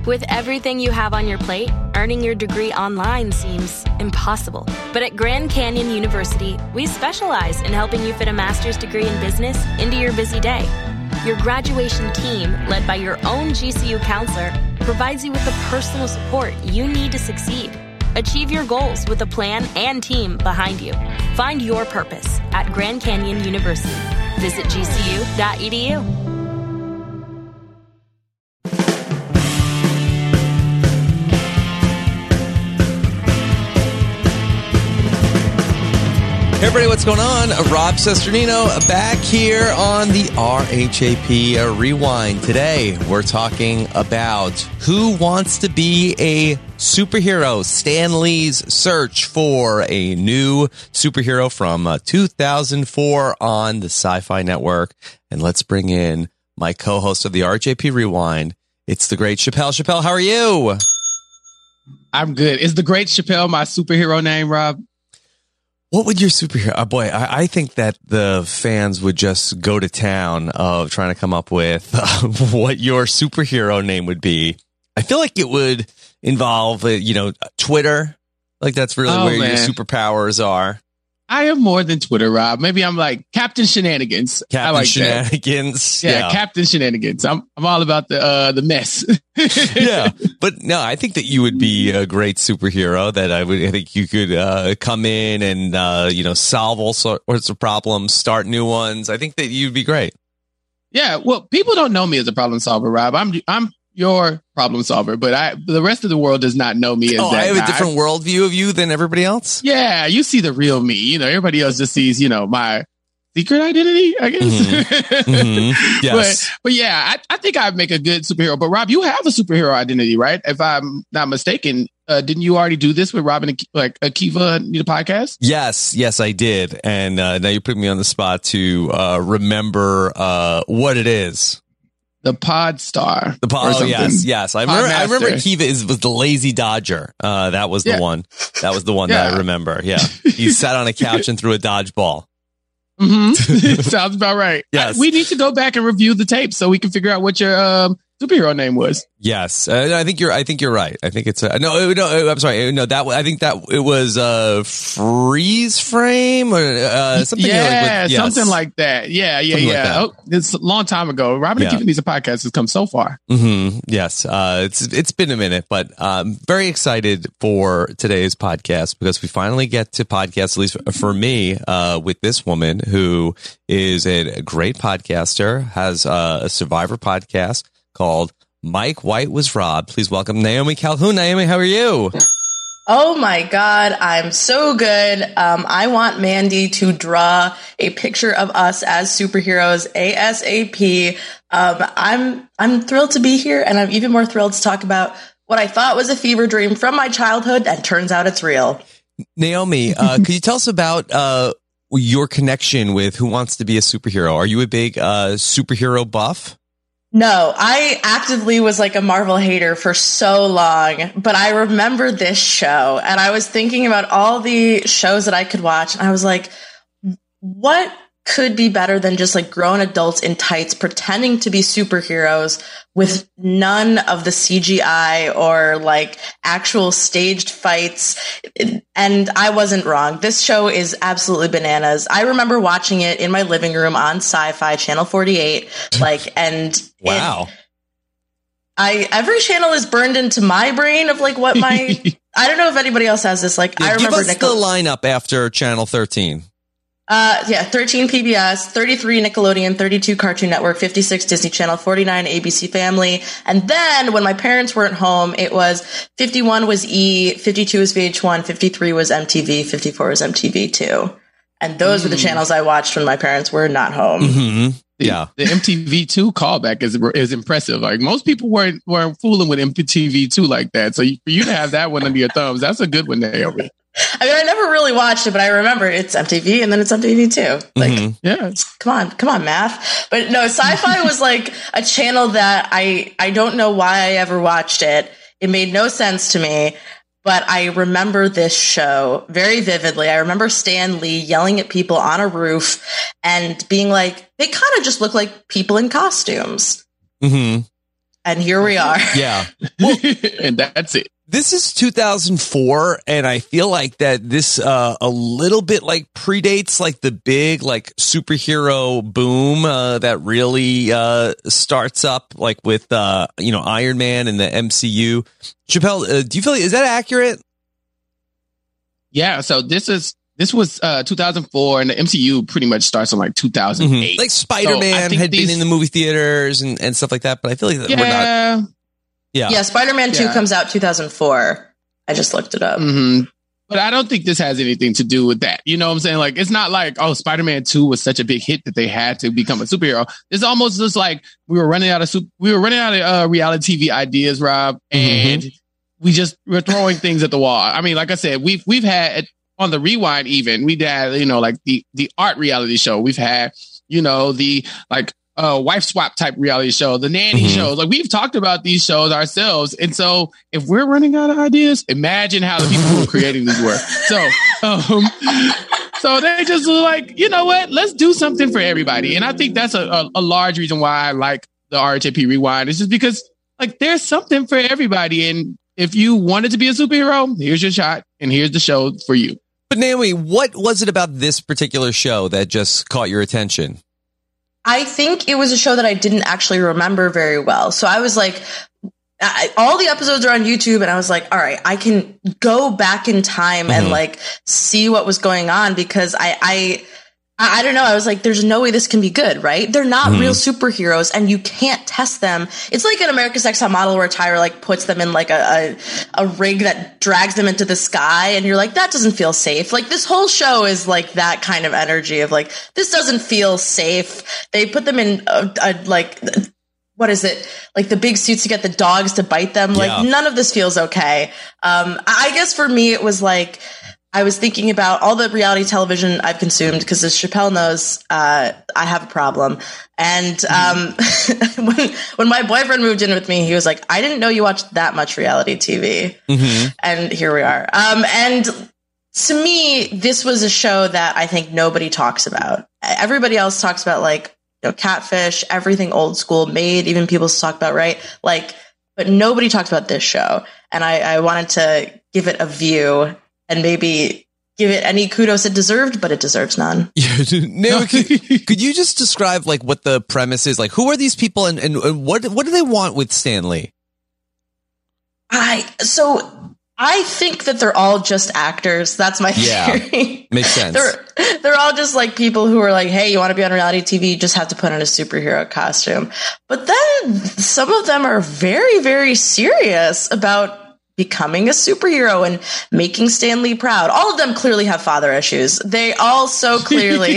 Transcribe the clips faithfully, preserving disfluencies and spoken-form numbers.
With everything you have on your plate, earning your degree online seems impossible. But at Grand Canyon University, we specialize in helping you fit a master's degree in business into your busy day. Your graduation team, led by your own G C U counselor, provides you with the personal support you need to succeed. Achieve your goals with a plan and team behind you. Find your purpose at Grand Canyon University. Visit G C U dot E D U. Hey everybody, what's going on? Rob Cesternino back here on the R H A P Rewind. Today, we're talking about who wants to be a superhero. Stan Lee's search for a new superhero from uh, two thousand four on the Sci-Fi Network. And let's bring in my co-host of the R H A P Rewind. It's the great Chappelle. Chappelle, how are you? I'm good. Is the great Chappelle my superhero name, Rob? What would your superhero? Oh boy, I, I think that the fans would just go to town of trying to come up with uh, what your superhero name would be. I feel like it would involve, uh, you know, Twitter. Like that's really oh, where man. your superpowers are. I am more than Twitter, Rob. Maybe I'm like Captain Shenanigans. Captain I like Shenanigans. Yeah, Yeah, Captain Shenanigans. I'm I'm all about the uh, the mess. yeah, but no, I think that you would be a great superhero. That I would, I think you could uh, come in and uh, you know solve all sorts of problems, start new ones. I think that you'd be great. Yeah, well, people don't know me as a problem solver, Rob. I'm I'm your problem solver, but I the rest of the world does not know me as Oh, that I have guy. a different worldview of you than everybody else. Yeah, you see the real me. You know, everybody else just sees, you know, my secret identity, I guess. Mm-hmm. Mm-hmm. Yes. but, but yeah, I, I think I'd make a good superhero. But Rob, you have a superhero identity, right? If I'm not mistaken, uh, didn't you already do this with Robin, and like Akiva, the podcast? Yes, yes, I did. And uh, now you're putting me on the spot to uh, remember uh, what it is. The Pod Star. The pod, oh, yes, yes. I remember. I remember Kiva is was the lazy Dodger. Uh, that was the Yeah. one. That was the one Yeah. that I remember. Yeah, he sat on a couch and threw a dodgeball. Mm-hmm. Sounds about right. Yes. I, we need to go back and review the tape so we can figure out what your um, superhero name was. Yes, uh, I think you're. I think you're right. I think it's a, no. No, I'm sorry. No, that I think that it was a freeze frame or uh, something. Yeah, like with, yes. something like that. Yeah, yeah, Something yeah. like oh, it's a long time ago. Robin Yeah. and Keeping These Podcasts has come so far. Mm-hmm. Yes, uh, it's it's been a minute, but I'm very excited for today's podcast because we finally get to podcast, at least for me, uh, with this woman who is a great podcaster, has uh, a Survivor podcast called Mike White Was Robbed. Please welcome Naomi Calhoun. Naomi, how are you? Oh my God, I'm so good. Um, I want Mandy to draw a picture of us as superheroes ASAP. Um, I'm I'm thrilled to be here, and I'm even more thrilled to talk about what I thought was a fever dream from my childhood, and turns out it's real. Naomi, uh, could you tell us about uh, your connection with Who Wants to Be a Superhero? Are you a big uh, superhero buff? No, I actively was like a Marvel hater for so long, but I remember this show and I was thinking about all the shows that I could watch. And I was like, what could be better than just like grown adults in tights pretending to be superheroes with none of the C G I or like actual staged fights? And I wasn't wrong. This show is absolutely bananas. I remember watching it in my living room on Sci-Fi Channel forty-eight, like, and Wow. It, I every channel is burned into my brain of like what my I don't know if anybody else has this. Like, Yeah, I remember give us Nickel- the lineup after Channel thirteen. Uh, yeah, thirteen P B S, thirty-three Nickelodeon, thirty-two Cartoon Network, fifty-six Disney Channel, forty-nine A B C Family. And then when my parents weren't home, it was fifty-one was E, fifty-two was V H one, fifty-three was M T V, fifty-four was M T V two. And those mm. were the channels I watched when my parents were not home. Mm-hmm. The, yeah. The M T V two callback is is impressive. Like most people weren't weren't fooling with M T V two like that. So for you to have that one under your thumbs, that's a good one, Naomi. I mean, I never really watched it, but I remember it's M T V and then it's M T V too. Like, mm-hmm. yeah, come on, come on, math. But no, Sci-Fi was like a channel that I, I don't know why I ever watched it. It made no sense to me, but I remember this show very vividly. I remember Stan Lee yelling at people on a roof and being like, they kind of just look like people in costumes. Mm-hmm. And here we are. Yeah. Well, and that's it. This is two thousand four, and I feel like that this uh, a little bit like predates like the big like superhero boom uh, that really uh, starts up like with uh, you know Iron Man and the M C U. Chappelle, uh, do you feel like, is that accurate? Yeah. So this is this was uh, two thousand four, and the M C U pretty much starts in like two thousand eight. Mm-hmm. Like Spider-Man so had these... been in the movie theaters and, and stuff like that, but I feel like yeah. we're not. Yeah. Yeah. Spider-Man two yeah. comes out two thousand four. I just looked it up. Mm-hmm. But I don't think this has anything to do with that. You know what I'm saying? Like, it's not like, oh, Spider-Man two was such a big hit that they had to become a superhero. It's almost just like we were running out of super, we were running out of uh, reality T V ideas, Rob, and mm-hmm. we just were throwing things at the wall. I mean, like I said, we've we've had on the Rewind even we had you know like the the art reality show. We've had you know the like. Uh, wife swap type reality show, the nanny mm-hmm. shows. Like we've talked about these shows ourselves, and so if we're running out of ideas, imagine how the people who are creating these were. So, um, so they just were like, you know what? Let's do something for everybody, and I think that's a, a, a large reason why I like the R H A P Rewind. It's just because like there's something for everybody, and if you wanted to be a superhero, here's your shot, and here's the show for you. But Naomi, what was it about this particular show that just caught your attention? I think it was a show that I didn't actually remember very well. So I was like, I, all the episodes are on YouTube, and I was like, all right, I can go back in time mm-hmm. and like see what was going on because I, I, I don't know. I was like, there's no way this can be good, right? They're not mm-hmm. real superheroes, and you can't test them. It's like an America's Next Top Model where Tyra like puts them in like a, a, a rig that drags them into the sky, and you're like, that doesn't feel safe. Like this whole show is like that kind of energy of like, this doesn't feel safe. They put them in a, a like, what is it? Like the big suits to get the dogs to bite them. Like yeah. none of this feels okay. Um, I guess for me, it was like, I was thinking about all the reality television I've consumed because, as Chappelle knows, uh, I have a problem. And um, when when my boyfriend moved in with me, he was like, "I didn't know you watched that much reality T V." Mm-hmm. And here we are. Um, and to me, this was a show that I think nobody talks about. Everybody else talks about like you know, Catfish, everything old school, Made, even people talk about right, like, but nobody talks about this show. And I, I wanted to give it a view. And maybe give it any kudos it deserved, but it deserves none. Yeah, no, could, could you just describe like what the premise is? Like, who are these people, and, and, and what what do they want with Stan Lee? I so I think that they're all just actors. That's my yeah, theory. Makes sense. They're they're all just like people who are like, hey, you want to be on reality T V? You just have to put on a superhero costume. But then some of them are very, very serious about becoming a superhero and making Stan Lee proud. All of them clearly have father issues. They all so clearly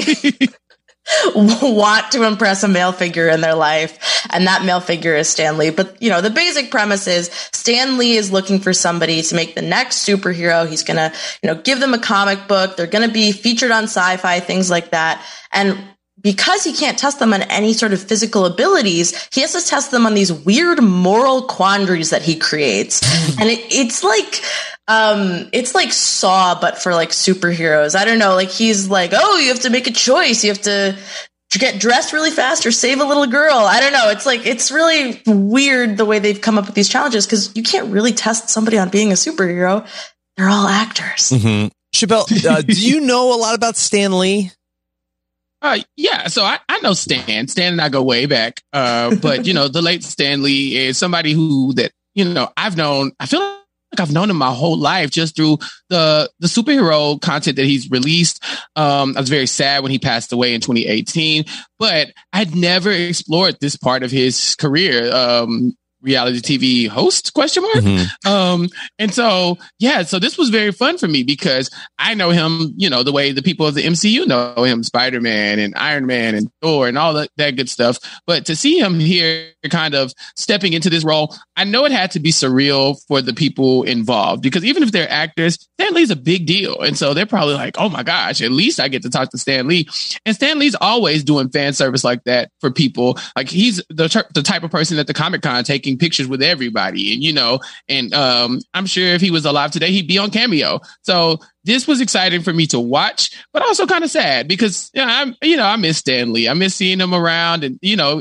want to impress a male figure in their life, and that male figure is Stan Lee. But, you know, the basic premise is Stan Lee is looking for somebody to make the next superhero. He's going to, you know, give them a comic book. They're going to be featured on Sci-Fi, things like that. And because he can't test them on any sort of physical abilities, he has to test them on these weird moral quandaries that he creates. And it, it's like, um, it's like Saw, but for like superheroes. I don't know. Like he's like, oh, you have to make a choice. You have to get dressed really fast or save a little girl. I don't know. It's like, it's really weird the way they've come up with these challenges because you can't really test somebody on being a superhero. They're all actors. Mm-hmm. Chappelle, uh, do you know a lot about Stan Lee? Uh, yeah, so I, I know Stan. Stan and I go way back. Uh, but, you know, the late Stan Lee is somebody who that, you know, I've known, I feel like I've known him my whole life just through the the superhero content that he's released. Um, I was very sad when he passed away in twenty eighteen, but I'd never explored this part of his career. Um, reality T V host question mark. Mm-hmm. Um, and so, yeah, so this was very fun for me because I know him, you know, the way the people of the M C U know him, Spider-Man and Iron Man and Thor and all that, that good stuff. But to see him here kind of stepping into this role, I know it had to be surreal for the people involved because even if they're actors, Stan Lee's a big deal. And so they're probably like, oh my gosh, at least I get to talk to Stan Lee. And Stan Lee's always doing fan service like that for people. Like he's the, ter- the type of person at the Comic-Con taking pictures with everybody, and you know, and um, I'm sure if he was alive today, he'd be on Cameo. So this was exciting for me to watch, but also kind of sad because you know, I'm, you know, I miss Stan Lee. I miss seeing him around, and you know, he,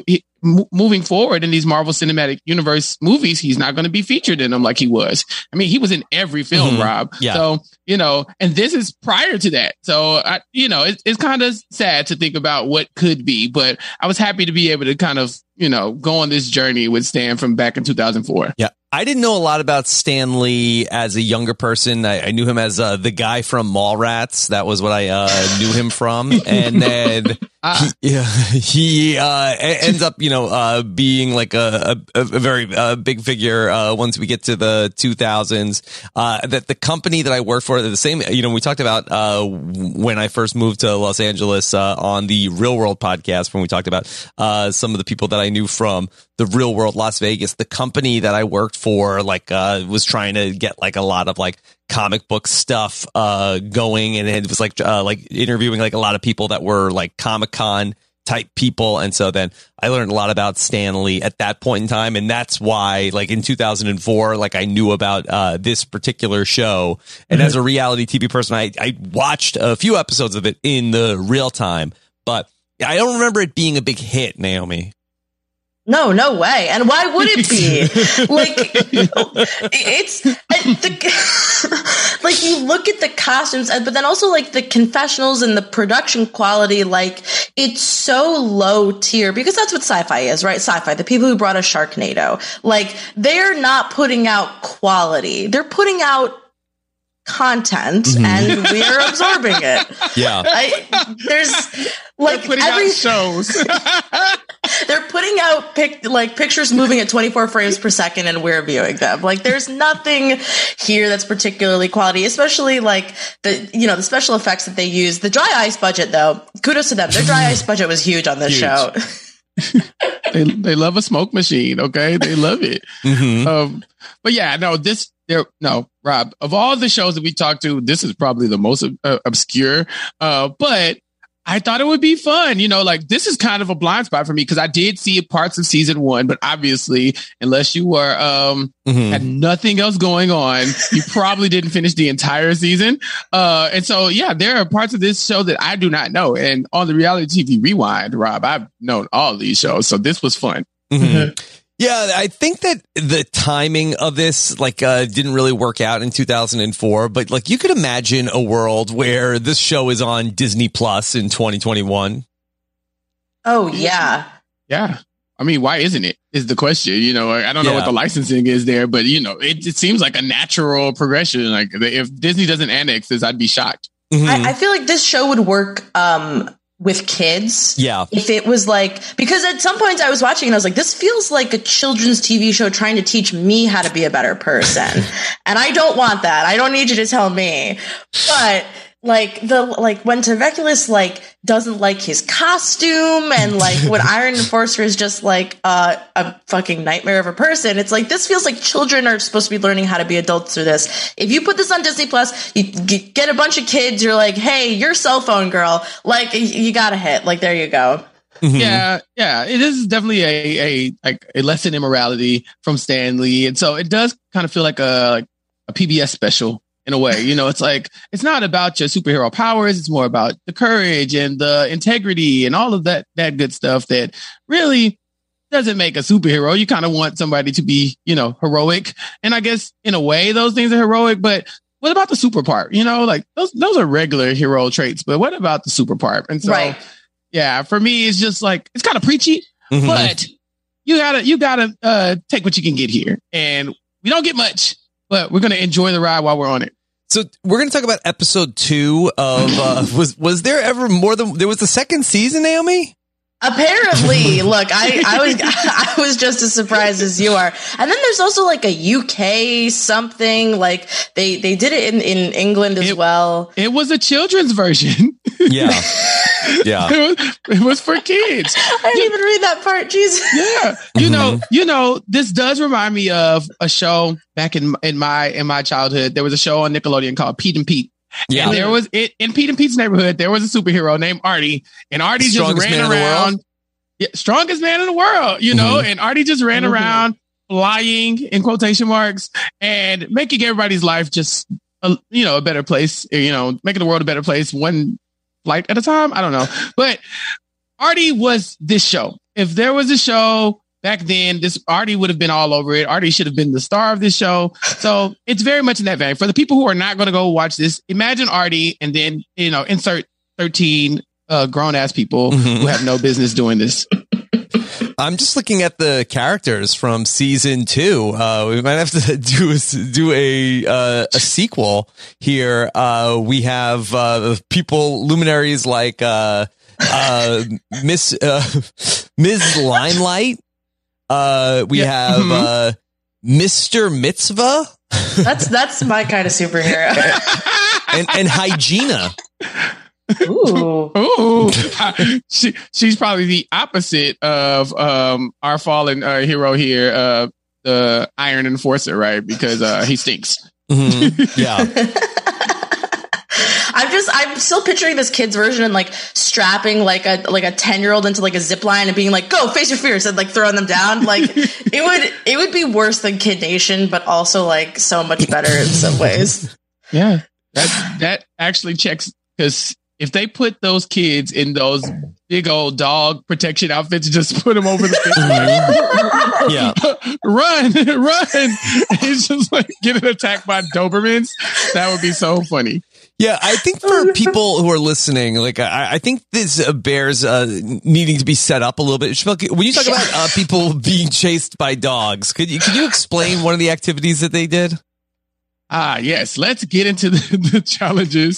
m- moving forward in these Marvel Cinematic Universe movies, he's not going to be featured in them like he was. I mean, he was in every film, mm-hmm. Rob. Yeah. So, you know, and this is prior to that. So, I, you know, it, it's kind of sad to think about what could be, but I was happy to be able to kind of, you know, go on this journey with Stan from back in two thousand four. Yeah. I didn't know a lot about Stan Lee as a younger person. I, I knew him as uh, the guy from Mallrats. That was what I uh, knew him from. And then uh, he, yeah, he uh, ends up, you know, uh, being like a, a, a very uh, big figure uh, once we get to the two thousands. Uh, that the company that I worked for, the same, you know, we talked about uh, when I first moved to Los Angeles uh, on the Real World podcast, when we talked about uh, some of the people that I knew from the Real World Las Vegas. The company that I worked for, like, uh, was trying to get like a lot of like comic book stuff uh, going, and it was like uh, like interviewing like a lot of people that were like Comic-Con type people. And so then I learned a lot about Stan Lee at that point in time. And that's why, like, in two thousand four, like, I knew about uh, this particular show. And mm-hmm. as a reality T V person, I, I watched a few episodes of it in the real time, but I don't remember it being a big hit, Naomi. No, no way. And why would it be? Like, it's the, like, you look at the costumes, but then also like the confessionals and the production quality, like, it's so low tier, because that's what sci-fi is, right? Sci-fi, the people who brought us Sharknado, like, they're not putting out quality. They're putting out content, mm-hmm. and we are absorbing it. Yeah. I, there's like they're putting every out shows. They're putting out pic, like pictures moving at twenty-four frames per second, and we're viewing them. Like, there's nothing here that's particularly quality, especially like the, you know, the special effects that they use. The dry ice budget, though, kudos to them. Their dry ice budget was huge on this huge. show. they they love a smoke machine. Okay, they love it. Mm-hmm. Um, but yeah, no, this there no Rob. Of all the shows that we talked to, this is probably the most uh, obscure. Uh, but I thought it would be fun. You know, like, this is kind of a blind spot for me, because I did see parts of season one, but obviously, unless you were um mm-hmm. had nothing else going on, you probably didn't finish the entire season. Uh, and so, yeah, there are parts of this show that I do not know. And on the Reality T V Rewind, Rob, I've known all these shows, so this was fun. Mm-hmm. Yeah, I think that the timing of this, like, uh, didn't really work out in two thousand four, but like, you could imagine a world where this show is on Disney Plus in twenty twenty-one. Oh, yeah. Yeah. I mean, why isn't it? Is the question. You know, I don't know yeah. what the licensing is there, but, you know, it, it seems like a natural progression. Like, if Disney doesn't annex this, I'd be shocked. Mm-hmm. I, I feel like this show would work um, with kids. Yeah. If it was like, because at some points I was watching and I was like, this feels like a children's T V show trying to teach me how to be a better person. And I don't want that. I don't need you to tell me. But like the, like when Terveculus like doesn't like his costume, and like when Iron Enforcer is just like uh, a fucking nightmare of a person, it's like, this feels like children are supposed to be learning how to be adults through this. If you put this on Disney Plus, you get a bunch of kids, you're like, hey, your cell phone girl, like, you got a hit. Like, there you go. Mm-hmm. Yeah, yeah, it is definitely a a like a lesson in morality from Stan Lee, and so it does kind of feel like a like a P B S special. In a way, you know, it's like, it's not about your superhero powers. It's more about the courage and the integrity and all of that, that good stuff that really doesn't make a superhero. You kind of want somebody to be, you know, heroic. And I guess in a way, those things are heroic, but what about the super part? You know, like those, those are regular hero traits, but what about the super part? And so, right. yeah, for me, it's just like, it's kind of preachy, mm-hmm. but you gotta, you gotta, uh, take what you can get here. And we don't get much, but we're going to enjoy the ride while we're on it. So we're going to talk about episode two of, uh, was, was there ever more than, there was the second season, Naomi? Apparently, look, I, I was I was just as surprised as you are. And then there's also like a U K something, like they, they did it in, in England as it, well. It was a children's version. Yeah. Yeah. It was, it was for kids. I didn't you, even read that part. Jesus. Yeah. You mm-hmm. know, you know, this does remind me of a show back in in my in my childhood. There was a show on Nickelodeon called Pete and Pete. Yeah, and there was it in Pete and Pete's neighborhood. There was a superhero named Artie, and Artie strongest just ran around. Yeah, strongest man in the world, you know. Mm-hmm. And Artie just ran mm-hmm. around, flying in quotation marks, and making everybody's life just, a, you know, a better place. You know, making the world a better place one flight at a time. I don't know, but Artie was this show, if there was a show back then, this Artie would have been all over it. Artie should have been the star of this show. So it's very much in that vein. For the people who are not going to go watch this, imagine Artie and then, you know, insert thirteen uh, grown ass people mm-hmm. who have no business doing this. I'm just looking at the characters from season two. Uh, we might have to do a, do a uh, a sequel here. Uh, we have uh, people, luminaries like uh, uh, Miss uh, Miz Limelight. Uh, we yeah. have mm-hmm. uh, Mister Mitzvah. That's that's my kind of superhero. and and Hygiena. Ooh. Ooh. she, she's probably the opposite of um, our fallen uh, hero here, uh, the Iron Enforcer, right? Because uh, he stinks. Mm-hmm. Yeah. I'm just, I'm still picturing this kid's version and like strapping like a like a ten year old into like a zip line and being like, "Go face your fears," and like throwing them down. Like it would it would be worse than Kid Nation, but also like so much better in some ways. Yeah, that that actually checks, because if they put those kids in those big old dog protection outfits, just put them over the fence, like, yeah, run, run. It's just like getting attacked by Dobermans. That would be so funny. Yeah, I think for people who are listening, like I, I think this uh, bears uh, needing to be set up a little bit. When you talk about uh, people being chased by dogs, could you could you explain one of the activities that they did? Ah, yes. Let's get into the, the challenges.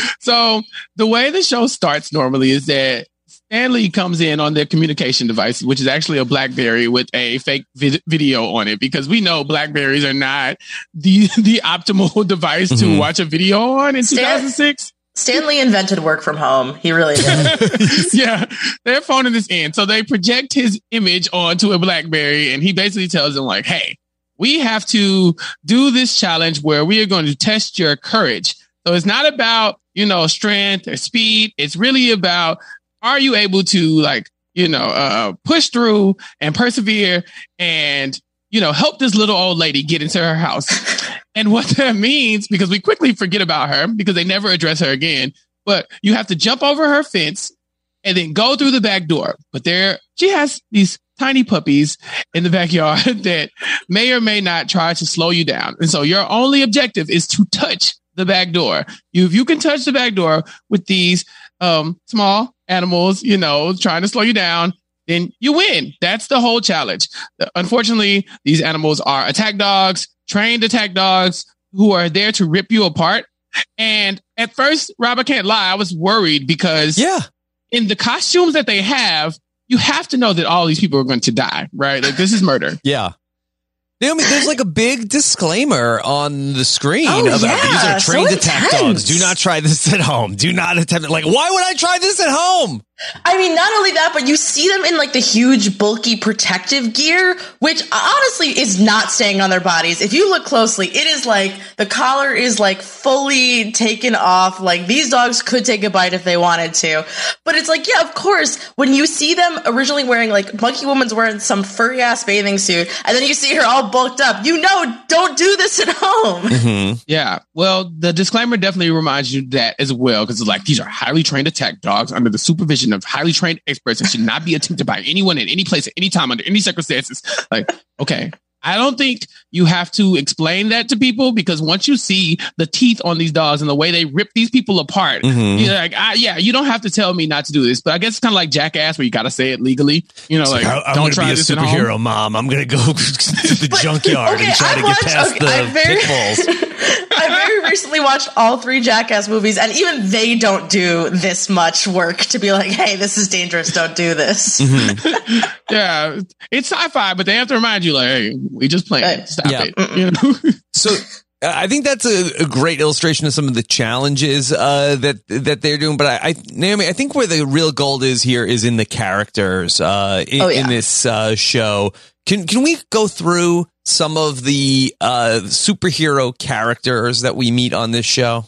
So the way the show starts normally is that Stanley comes in on their communication device, which is actually a BlackBerry with a fake vid- video on it, because we know BlackBerries are not the the optimal device mm-hmm. to watch a video on in Stan- two thousand six. Stanley invented work from home. He really did. Yeah, they're phoning this in. So they project his image onto a BlackBerry, and he basically tells them like, hey, we have to do this challenge where we are going to test your courage. So it's not about, you know, strength or speed. It's really about, are you able to, like, you know, uh, push through and persevere and, you know, help this little old lady get into her house? And what that means, because we quickly forget about her because they never address her again, but you have to jump over her fence and then go through the back door. But there, she has these tiny puppies in the backyard that may or may not try to slow you down. And so your only objective is to touch the back door. You, if you can touch the back door with these um, small animals, you know, trying to slow you down, then you win. That's the whole challenge. Unfortunately, these animals are attack dogs, trained attack dogs who are there to rip you apart. And at first, Rob, I can't lie, I was worried because yeah. in the costumes that they have, you have to know that all these people are going to die, right? Like, this is murder. Yeah. Naomi, there's like a big disclaimer on the screen oh, about yeah. these are trained so attack intense. dogs. Do not try this at home. Do not attempt it. Like, why would I try this at home? I mean, not only that, but you see them in like the huge, bulky protective gear, which honestly is not staying on their bodies. If you look closely, it is like the collar is like fully taken off. Like, these dogs could take a bite if they wanted to. But it's like, yeah, of course, when you see them originally wearing, like, Monkey Woman's wearing some furry ass bathing suit, and then you see her all bulked up, you know, don't do this at home. Mm-hmm. Yeah. Well, the disclaimer definitely reminds you that as well, because it's like, these are highly trained attack dogs under the supervision of highly trained experts and should not be attempted by anyone in any place at any time under any circumstances. Like, okay, I don't think you have to explain that to people, because once you see the teeth on these dogs and the way they rip these people apart, mm-hmm. you're like, ah, yeah, you don't have to tell me not to do this. But I guess it's kind of like Jackass, where you got to say it legally. You know, like, like I'm don't gonna try be a this at superhero, home. Mom. I'm going to go to the But, junkyard okay, and try I've to watched, get past okay, the I've very, pitfalls. I very recently watched all three Jackass movies, and even they don't do this much work to be like, hey, this is dangerous, don't do this. Mm-hmm. Yeah, it's sci-fi, but they have to remind you, like, hey, we just playing. Right. Stop Yeah. it. You know? So uh, I think that's a, a great illustration of some of the challenges uh, that that they're doing. But I, I, Naomi, I think where the real gold is here is in the characters uh, in, Oh, yeah. in this uh, show. Can can we go through some of the uh, superhero characters that we meet on this show?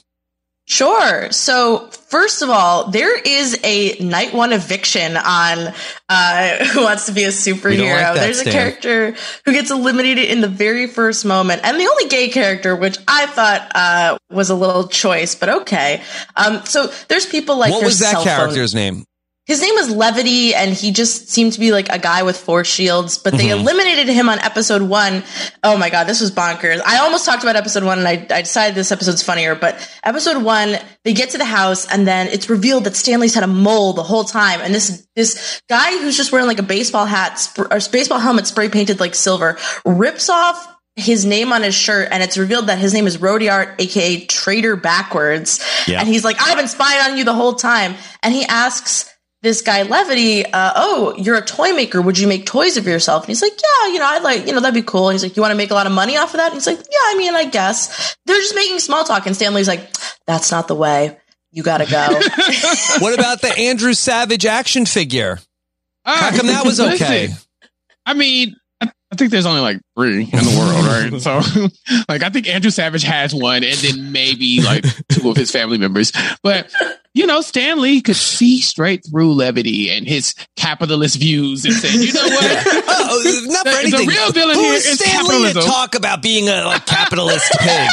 Sure. So first of all, there is a night one eviction on uh, Who Wants to Be a Superhero. like that, There's Stan. a character who gets eliminated in the very first moment, and the only gay character, which I thought uh, was a little choice, but okay. Um, so there's people like What her was that cell phone- character's name? his name was Levity, and he just seemed to be like a guy with force shields, but they mm-hmm. eliminated him on episode one. Oh my God, this was bonkers. I almost talked about episode one, and I, I decided this episode's funnier, but episode one, they get to the house, and then it's revealed that Stanley's had a mole the whole time, and this this guy who's just wearing like a baseball hat, sp- or baseball helmet spray painted like silver, rips off his name on his shirt, and it's revealed that his name is Rodiart, aka Trader Backwards. Yeah. And he's like, I've been spying on you the whole time. And he asks this guy Levity, uh, oh, you're a toy maker. Would you make toys of yourself? And he's like, yeah, you know, I'd like, you know, that'd be cool. And he's like, you want to make a lot of money off of that? And he's like, yeah, I mean, I guess. They're just making small talk. And Stanley's like, that's not the way. You gotta go. What about the Andrew Savage action figure? Uh, How come that was okay? Listen, I mean, I, I think there's only like three in the world, right? So, like, I think Andrew Savage has one, and then maybe like two of his family members. But you know, Stanley could see straight through Levity and his capitalist views and said, you know what? Oh, not for the, anything. The real villain Who here is is Stanley capitalism. to talk about being a like, capitalist pig?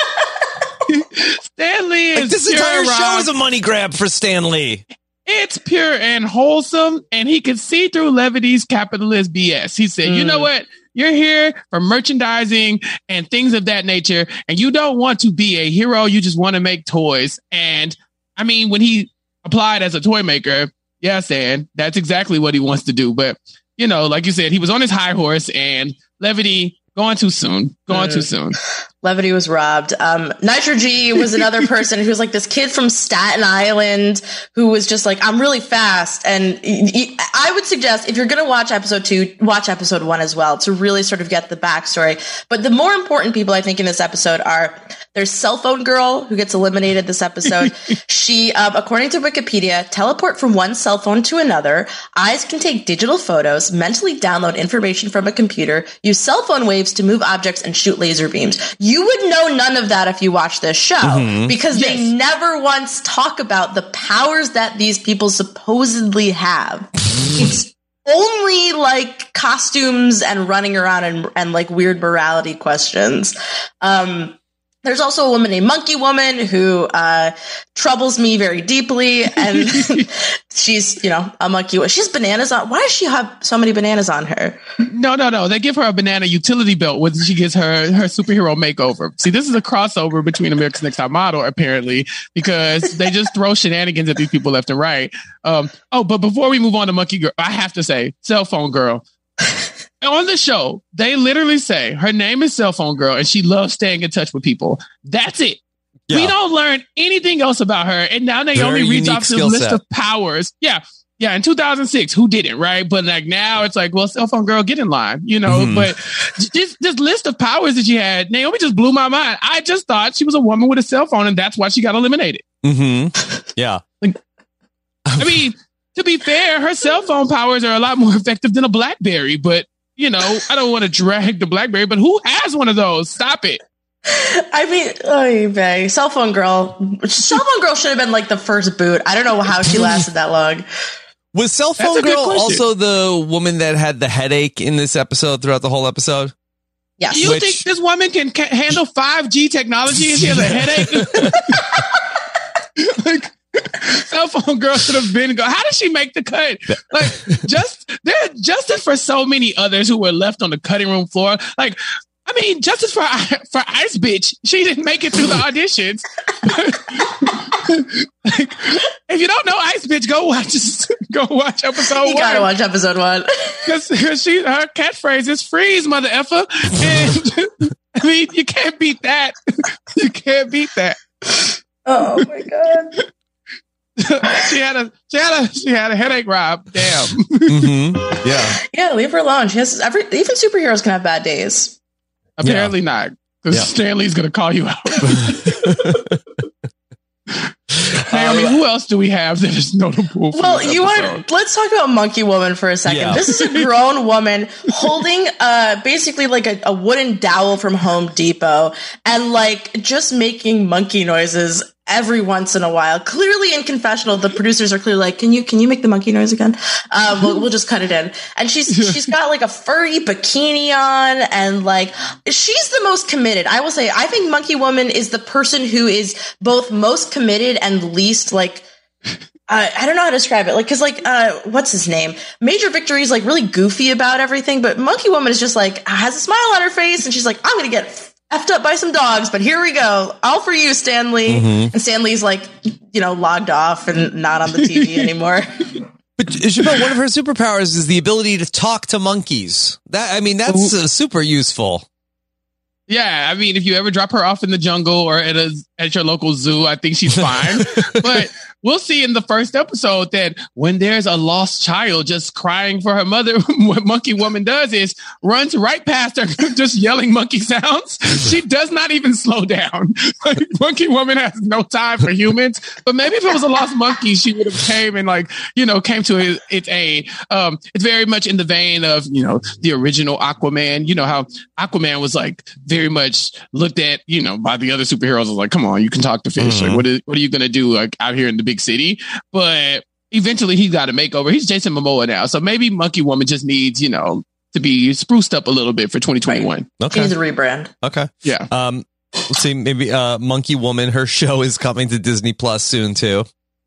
Stanley is like, this pure entire rock. show is a money grab for Stanley. It's pure and wholesome, and he could see through Levity's capitalist B S. He said, mm. you know what? You're here for merchandising and things of that nature, and you don't want to be a hero. You just want to make toys. And I mean, when he applied as a toy maker, yeah, Stan, that's exactly what he wants to do. But, you know, like you said, he was on his high horse, and Levity gone too soon. Gone mm. too soon. Levity was robbed. Um, Nitro G was another person who was like this kid from Staten Island who was just like, I'm really fast. And he, I would suggest if you're going to watch episode two, watch episode one as well to really sort of get the backstory. But the more important people I think in this episode are there's Cell Phone Girl who gets eliminated this episode. She, um, according to Wikipedia, teleport from one cell phone to another. Eyes can take digital photos, mentally download information from a computer, use cell phone waves to move objects, and shoot laser beams. You would know none of that if you watch this show mm-hmm. because yes. they never once talk about the powers that these people supposedly have. It's only like costumes and running around and, and like weird morality questions. Um, There's also a woman named Monkey Woman who uh, troubles me very deeply, and she's, you know, a monkey. She has bananas on. Why does she have so many bananas on her? No, no, no. They give her a banana utility belt when she gets her her superhero makeover. See, this is a crossover between America's Next Top Model, apparently, because they just throw shenanigans at these people left and right. Um, oh, but before we move on to Monkey Girl, I have to say, Cell Phone Girl. On the show, they literally say her name is Cell Phone Girl and she loves staying in touch with people. That's it. Yeah. We don't learn anything else about her. And now they only reach off to the list of powers. Yeah. Yeah. In two thousand six, who didn't, right? But like now it's like, well, Cell Phone Girl, get in line, you know, mm-hmm. but this, this list of powers that she had, Naomi just blew my mind. I just thought she was a woman with a cell phone and that's why she got eliminated. Mm-hmm. Yeah. Like, I mean, to be fair, her cell phone powers are a lot more effective than a BlackBerry, but you know, I don't want to drag the BlackBerry, but who has one of those? Stop it. I mean, oy vey. Cell Phone Girl. Cell Phone Girl should have been like the first boot. I don't know how she lasted that long. Was Cell Phone Girl also the woman that had the headache in this episode throughout the whole episode? Yes. You Which, think this woman can ca- handle five G technology and she has a headache? Like, Cell Phone Girl should have been go. How did she make the cut? Like, just there, justice for so many others who were left on the cutting room floor. Like, I mean, justice for for Ice Bitch. She didn't make it through the auditions. Like, if you don't know Ice Bitch, go watch go watch episode you one. You gotta watch episode one because she her catchphrase is "freeze, mother effer," and I mean, you can't beat that. You can't beat that. Oh my god. she had a she had a she had a headache, Rob. Damn. Mm-hmm. Yeah. Yeah, leave her alone. She has every even superheroes can have bad days. Apparently yeah. not. Because yeah. Stanley's gonna call you out. Naomi, uh, who else do we have that is notable? Well, you want let's talk about Monkey Woman for a second. Yeah. This is a grown woman holding uh basically like a, a wooden dowel from Home Depot and like just making monkey noises every once in a while. Clearly in confessional, the producers are clearly like, can you can you make the monkey noise again? Um, we'll, we'll just cut it in. And she's she's got like a furry bikini on and like she's the most committed. I will say, I think Monkey Woman is the person who is both most committed and least like Uh, I don't know how to describe it. Like, cause like, uh, what's his name? Major Victory is like really goofy about everything, but Monkey Woman is just like, has a smile on her face and she's like, I'm going to get effed up by some dogs, but here we go. All for you, Stanley. Mm-hmm. And Stanley's like, you know, logged off and not on the T V anymore. But Chappelle, one of her superpowers is the ability to talk to monkeys. That, I mean, that's uh, super useful. Yeah, I mean, if you ever drop her off in the jungle or at a at your local zoo, I think she's fine. But we'll see in the first episode that when there's a lost child just crying for her mother, what Monkey Woman does is runs right past her, just yelling monkey sounds. She does not even slow down. Like, Monkey Woman has no time for humans. But maybe if it was a lost monkey, she would have came and like, you know, came to its, its aid. Um, it's very much in the vein of, you know, the original Aquaman. You know how Aquaman was like very much looked at, you know, by the other superheroes. Like, come on, you can talk to fish. Mm-hmm. Like, what is, what are you going to do like out here in the big city? But eventually he got a makeover. He's Jason Momoa now. So maybe Monkey Woman just needs, you know, to be spruced up a little bit for twenty twenty-one. Okay. She needs a rebrand. Okay. Yeah. Um, let's see, maybe uh, Monkey Woman, her show is coming to Disney Plus soon too.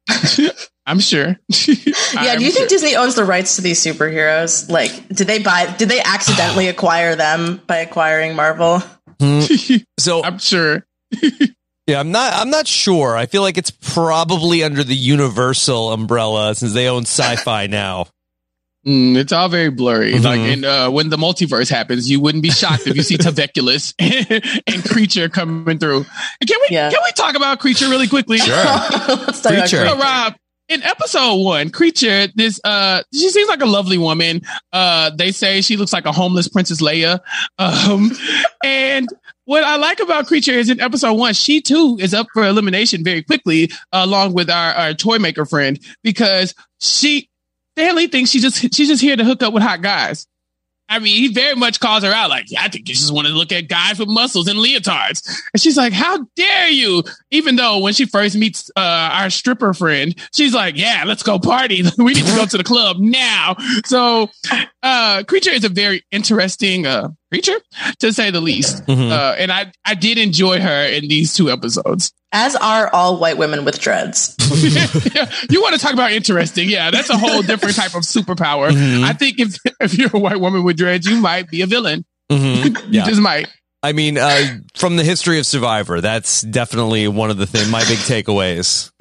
I'm sure. Yeah, do you think sure. Disney owns the rights to these superheroes? Like, did they buy, did they accidentally acquire them by acquiring Marvel? Mm, so I'm sure. Yeah, I'm not. I'm not sure. I feel like it's probably under the Universal umbrella since they own Sci-Fi now. Mm, it's all very blurry. Mm-hmm. Like, and uh, when the multiverse happens, you wouldn't be shocked if you see Taveculus and, and Creature coming through. And can we yeah. can we talk about Creature really quickly? Sure. Let's talk Creature. about so, Rob, in episode one, Creature, this uh, she seems like a lovely woman. Uh, they say she looks like a homeless Princess Leia. Um, and what I like about Creature is in episode one, she too is up for elimination very quickly, uh, along with our, our toy maker friend, because she, Stanley thinks she just, she's just here to hook up with hot guys. I mean, he very much calls her out like, yeah, I think you just want to look at guys with muscles and leotards. And she's like, how dare you? Even though when she first meets uh, our stripper friend, she's like, yeah, let's go party. We need to go to the club now. So uh, Creature is a very interesting uh, creature, to say the least. Mm-hmm. Uh, and I, I did enjoy her in these two episodes. As are all white women with dreads. Yeah, you want to talk about interesting? Yeah, that's a whole different type of superpower. Mm-hmm. I think if if you're a white woman with dreads, you might be a villain. Mm-hmm. You yeah. just might. I mean, uh, from the history of Survivor, that's definitely one of the things. My big takeaways.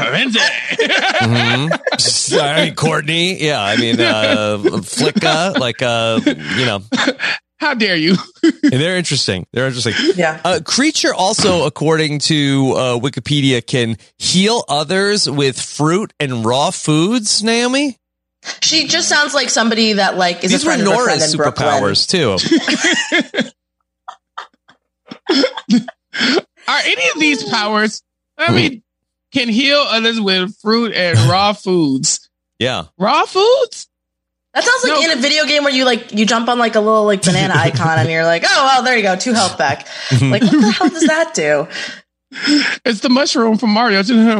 mm-hmm. I mean, Courtney. Yeah, I mean, uh, Flicka. Like, uh, you know. How dare you? They're interesting. They're interesting. Yeah. Uh, Creature also, according to uh, Wikipedia, can heal others with fruit and raw foods, Naomi? She just sounds like somebody that, like, is These a friend were of a friend Nora's in superpowers, too. Are any of these powers, I mean, can heal others with fruit and raw foods? Yeah. Raw foods? That sounds like no. in a video game where you like you jump on like a little like banana icon and you're like, oh well, there you go, two health back. Like, what the hell does that do? It's the mushroom from Mario.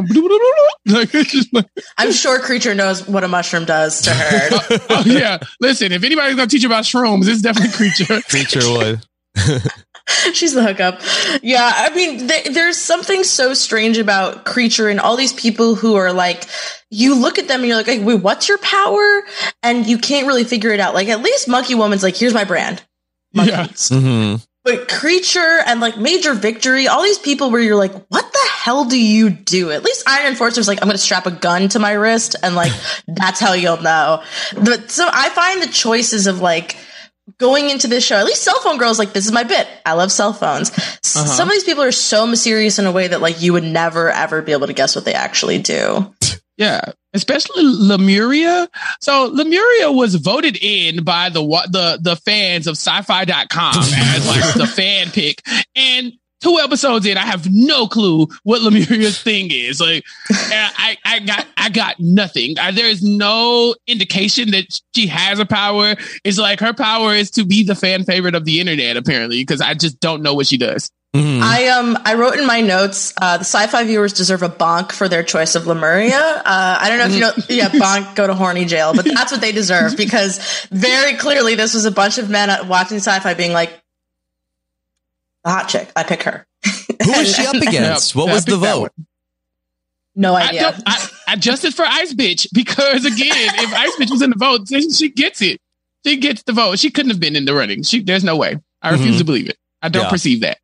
I'm sure Creature knows what a mushroom does to her. oh, oh, yeah, listen, if anybody's gonna teach you about shrooms, it's definitely Creature. Creature would. She's the hookup. Yeah, I mean, th- there's something so strange about Creature and all these people who are like, you look at them and you're like, wait, what's your power? And you can't really figure it out. Like, at least Monkey Woman's like, here's my brand. Monkeys. Yeah. Mm-hmm. But Creature and like Major Victory, all these people where you're like, what the hell do you do? At least Iron Enforcer's like, I'm going to strap a gun to my wrist and like, that's how you'll know. But so I find the choices of like, going into this show, at least Cell Phone Girl's like, this is my bit. I love cell phones. Uh-huh. Some of these people are so mysterious in a way that like you would never ever be able to guess what they actually do. Yeah, especially Lemuria. So Lemuria was voted in by the the the fans of sci-fi dot com as like the fan pick. And two episodes in, I have no clue what Lemuria's thing is. Like, I, I got, I got nothing. I, there is no indication that she has a power. It's like her power is to be the fan favorite of the internet, apparently, because I just don't know what she does. Mm-hmm. I um I wrote in my notes, uh, the sci-fi viewers deserve a bonk for their choice of Lemuria. Uh, I don't know if you know, yeah, bonk, go to horny jail, but that's what they deserve because very clearly this was a bunch of men watching sci-fi being like, the hot chick, I pick her. Who was she up against? What was the vote? No idea. I, I, I adjusted for Ice Bitch because, again, if Ice Bitch was in the vote, she gets it. She gets the vote. She couldn't have been in the running. She, there's no way. I refuse mm-hmm. to believe it. I don't yeah. perceive that.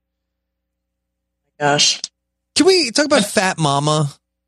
Gosh. Can we talk about Fat Mama?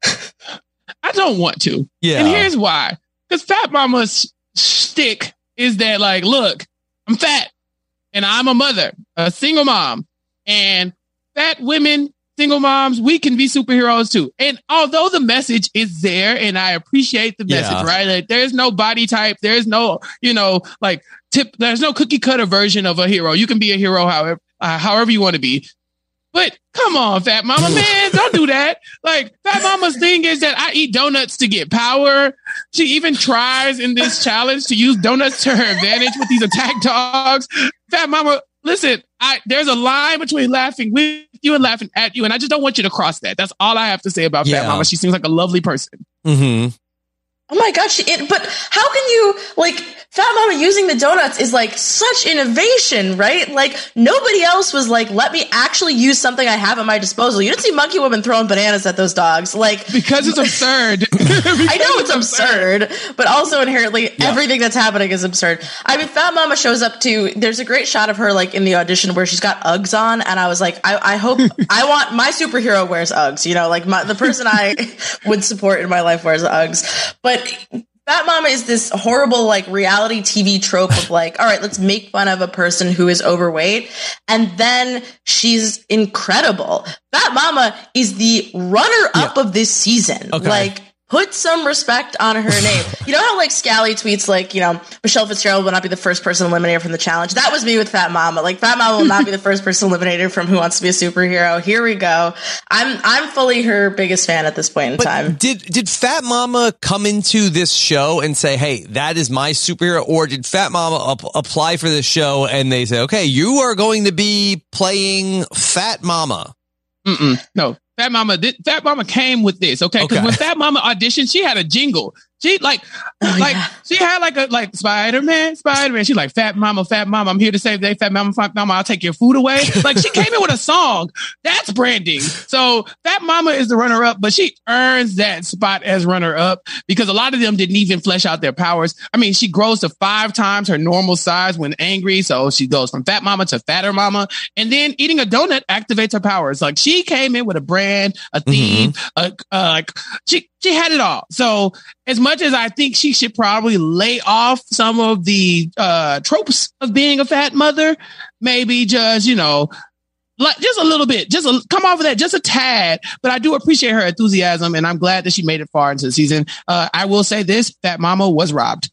I don't want to. Yeah. And here's why. Because Fat Mama's shtick is that, like, look, I'm fat and I'm a mother, a single mom. And fat women, single moms, we can be superheroes too. And although the message is there and I appreciate the message, yeah. right? Like, there's no body type. There's no, you know, like tip. There's no cookie cutter version of a hero. You can be a hero however, uh, however you want to be. But come on, Fat Mama, man, don't do that. Like, Fat Mama's thing is that I eat donuts to get power. She even tries in this challenge to use donuts to her advantage with these attack dogs. Fat Mama, listen, I, there's a line between laughing with you and laughing at you, and I just don't want you to cross that. That's all I have to say about yeah. Fat Mama. She seems like a lovely person. Mm-hmm. Oh my gosh, it, but how can you, like, Fat Mama using the donuts is like such innovation, right? Like, nobody else was like, let me actually use something I have at my disposal. You didn't see Monkey Woman throwing bananas at those dogs. Like, because it's absurd. because I know it's, it's absurd, absurd, but also inherently yeah. everything that's happening is absurd. I mean, Fat Mama shows up to, there's a great shot of her like in the audition where she's got Uggs on, and I was like, I, I hope, I want, my superhero wears Uggs, you know, like my, the person I would support in my life wears Uggs. But Fat Mama is this horrible, like, reality T V trope of like, all right, let's make fun of a person who is overweight. And then she's incredible. Fat Mama is the runner up yeah. of this season. Okay. Like, put some respect on her name. You know how, like, Scally tweets, like, you know, Michelle Fitzgerald will not be the first person eliminated from the challenge? That was me with Fat Mama. Like, Fat Mama will not be the first person eliminated from Who Wants to Be a Superhero. Here we go. I'm I'm fully her biggest fan at this point in but time. Did did Fat Mama come into this show and say, hey, that is my superhero? Or did Fat Mama ap- apply for this show and they say, okay, you are going to be playing Fat Mama? Mm-mm. No. Fat Mama, did, Fat Mama came with this, okay? Because okay. when Fat Mama auditioned, she had a jingle. She like, oh, like yeah. she had like a like Spider-Man, Spider-Man. She like Fat Mama, Fat Mama. I'm here to save the day. Fat Mama, Fat Mama. I'll take your food away. Like, she came in with a song. That's branding. So Fat Mama is the runner-up, but she earns that spot as runner-up because a lot of them didn't even flesh out their powers. I mean, she grows to five times her normal size when angry. So she goes from Fat Mama to Fatter Mama, and then eating a donut activates her powers. Like, she came in with a brand, a theme, mm-hmm. a, uh, like she she had it all. So as much as I think she should probably lay off some of the uh, tropes of being a fat mother, maybe just, you know, like just a little bit, just a, come off of that, just a tad. But I do appreciate her enthusiasm, and I'm glad that she made it far into the season. Uh, I will say this: Fat Mama was robbed.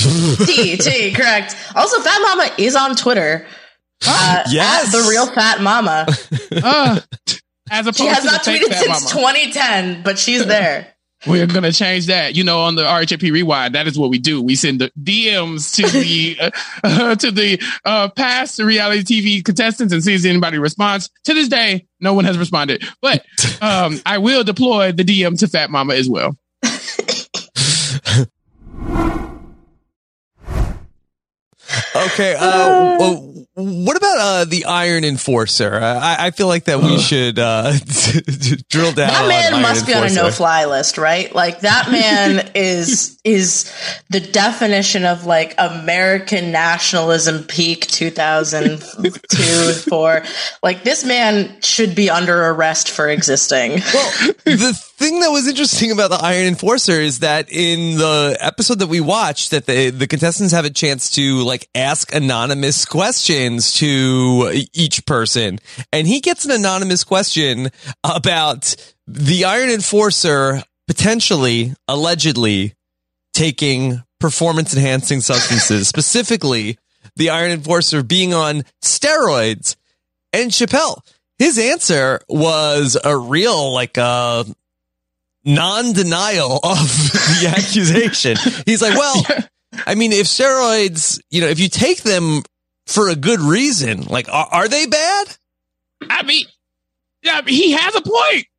T, T, correct. Also, Fat Mama is on Twitter. Uh, yes, at the real Fat Mama. uh, as opposed she has to not tweeted since Mama. twenty ten, but she's there. We're going to change that. You know, on the R H A P Rewind, that is what we do. We send the D Ms to the uh, uh, to the uh, past reality T V contestants and see if anybody responds. To this day, no one has responded. But um, I will deploy the D M to Fat Mama as well. Okay. Uh, well, what about uh, the Iron Enforcer? I, I feel like that we should uh, drill down. That man on must Iron be Enforcer. on a no-fly list, right? Like, that man is is the definition of like American nationalism peak two thousand two, four. Like, this man should be under arrest for existing. Well, the thing that was interesting about the Iron Enforcer is that in the episode that we watched, that the the contestants have a chance to like ask anonymous questions to each person, and he gets an anonymous question about the Iron Enforcer potentially, allegedly taking performance enhancing substances, specifically the Iron Enforcer being on steroids. And Chappelle, his answer was a real like uh non-denial of the accusation. He's like, well, I mean, if steroids, you know, if you take them for a good reason, like, are, are they bad? I mean, yeah, he has a point.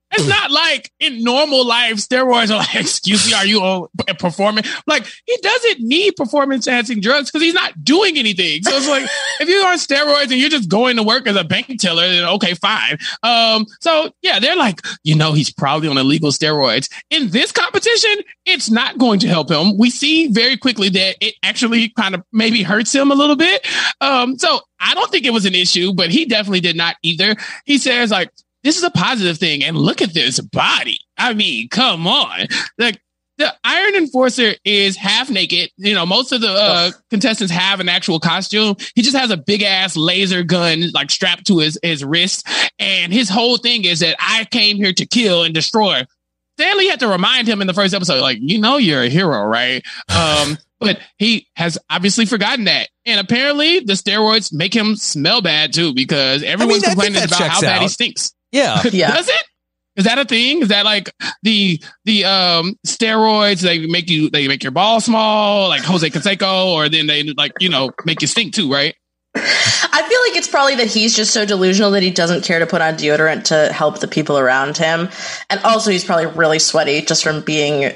It's not like in normal life, steroids are like, excuse me, are you all performing? Like, he doesn't need performance enhancing drugs because he's not doing anything. So it's like, if you're on steroids and you're just going to work as a bank teller, then okay, fine. Um, so yeah, they're like, you know, he's probably on illegal steroids. In this competition, it's not going to help him. We see very quickly that it actually kind of maybe hurts him a little bit. Um, so I don't think it was an issue, but he definitely did not either. He says like, this is a positive thing. And look at this body. I mean, come on. Like, the Iron Enforcer is half naked. You know, most of the uh, contestants have an actual costume. He just has a big ass laser gun like strapped to his, his wrist. And his whole thing is that I came here to kill and destroy. Stanley had to remind him in the first episode, like, you know, you're a hero, right? Um, but he has obviously forgotten that. And apparently the steroids make him smell bad too, because everyone's I mean, complaining about how bad out. he stinks. Yeah. yeah. Does it? Is that a thing? Is that like the the um steroids? They make you they make your ball small, like Jose Canseco, or then they like you know make you stink too, right? I feel like it's probably that he's just so delusional that he doesn't care to put on deodorant to help the people around him, and also he's probably really sweaty just from being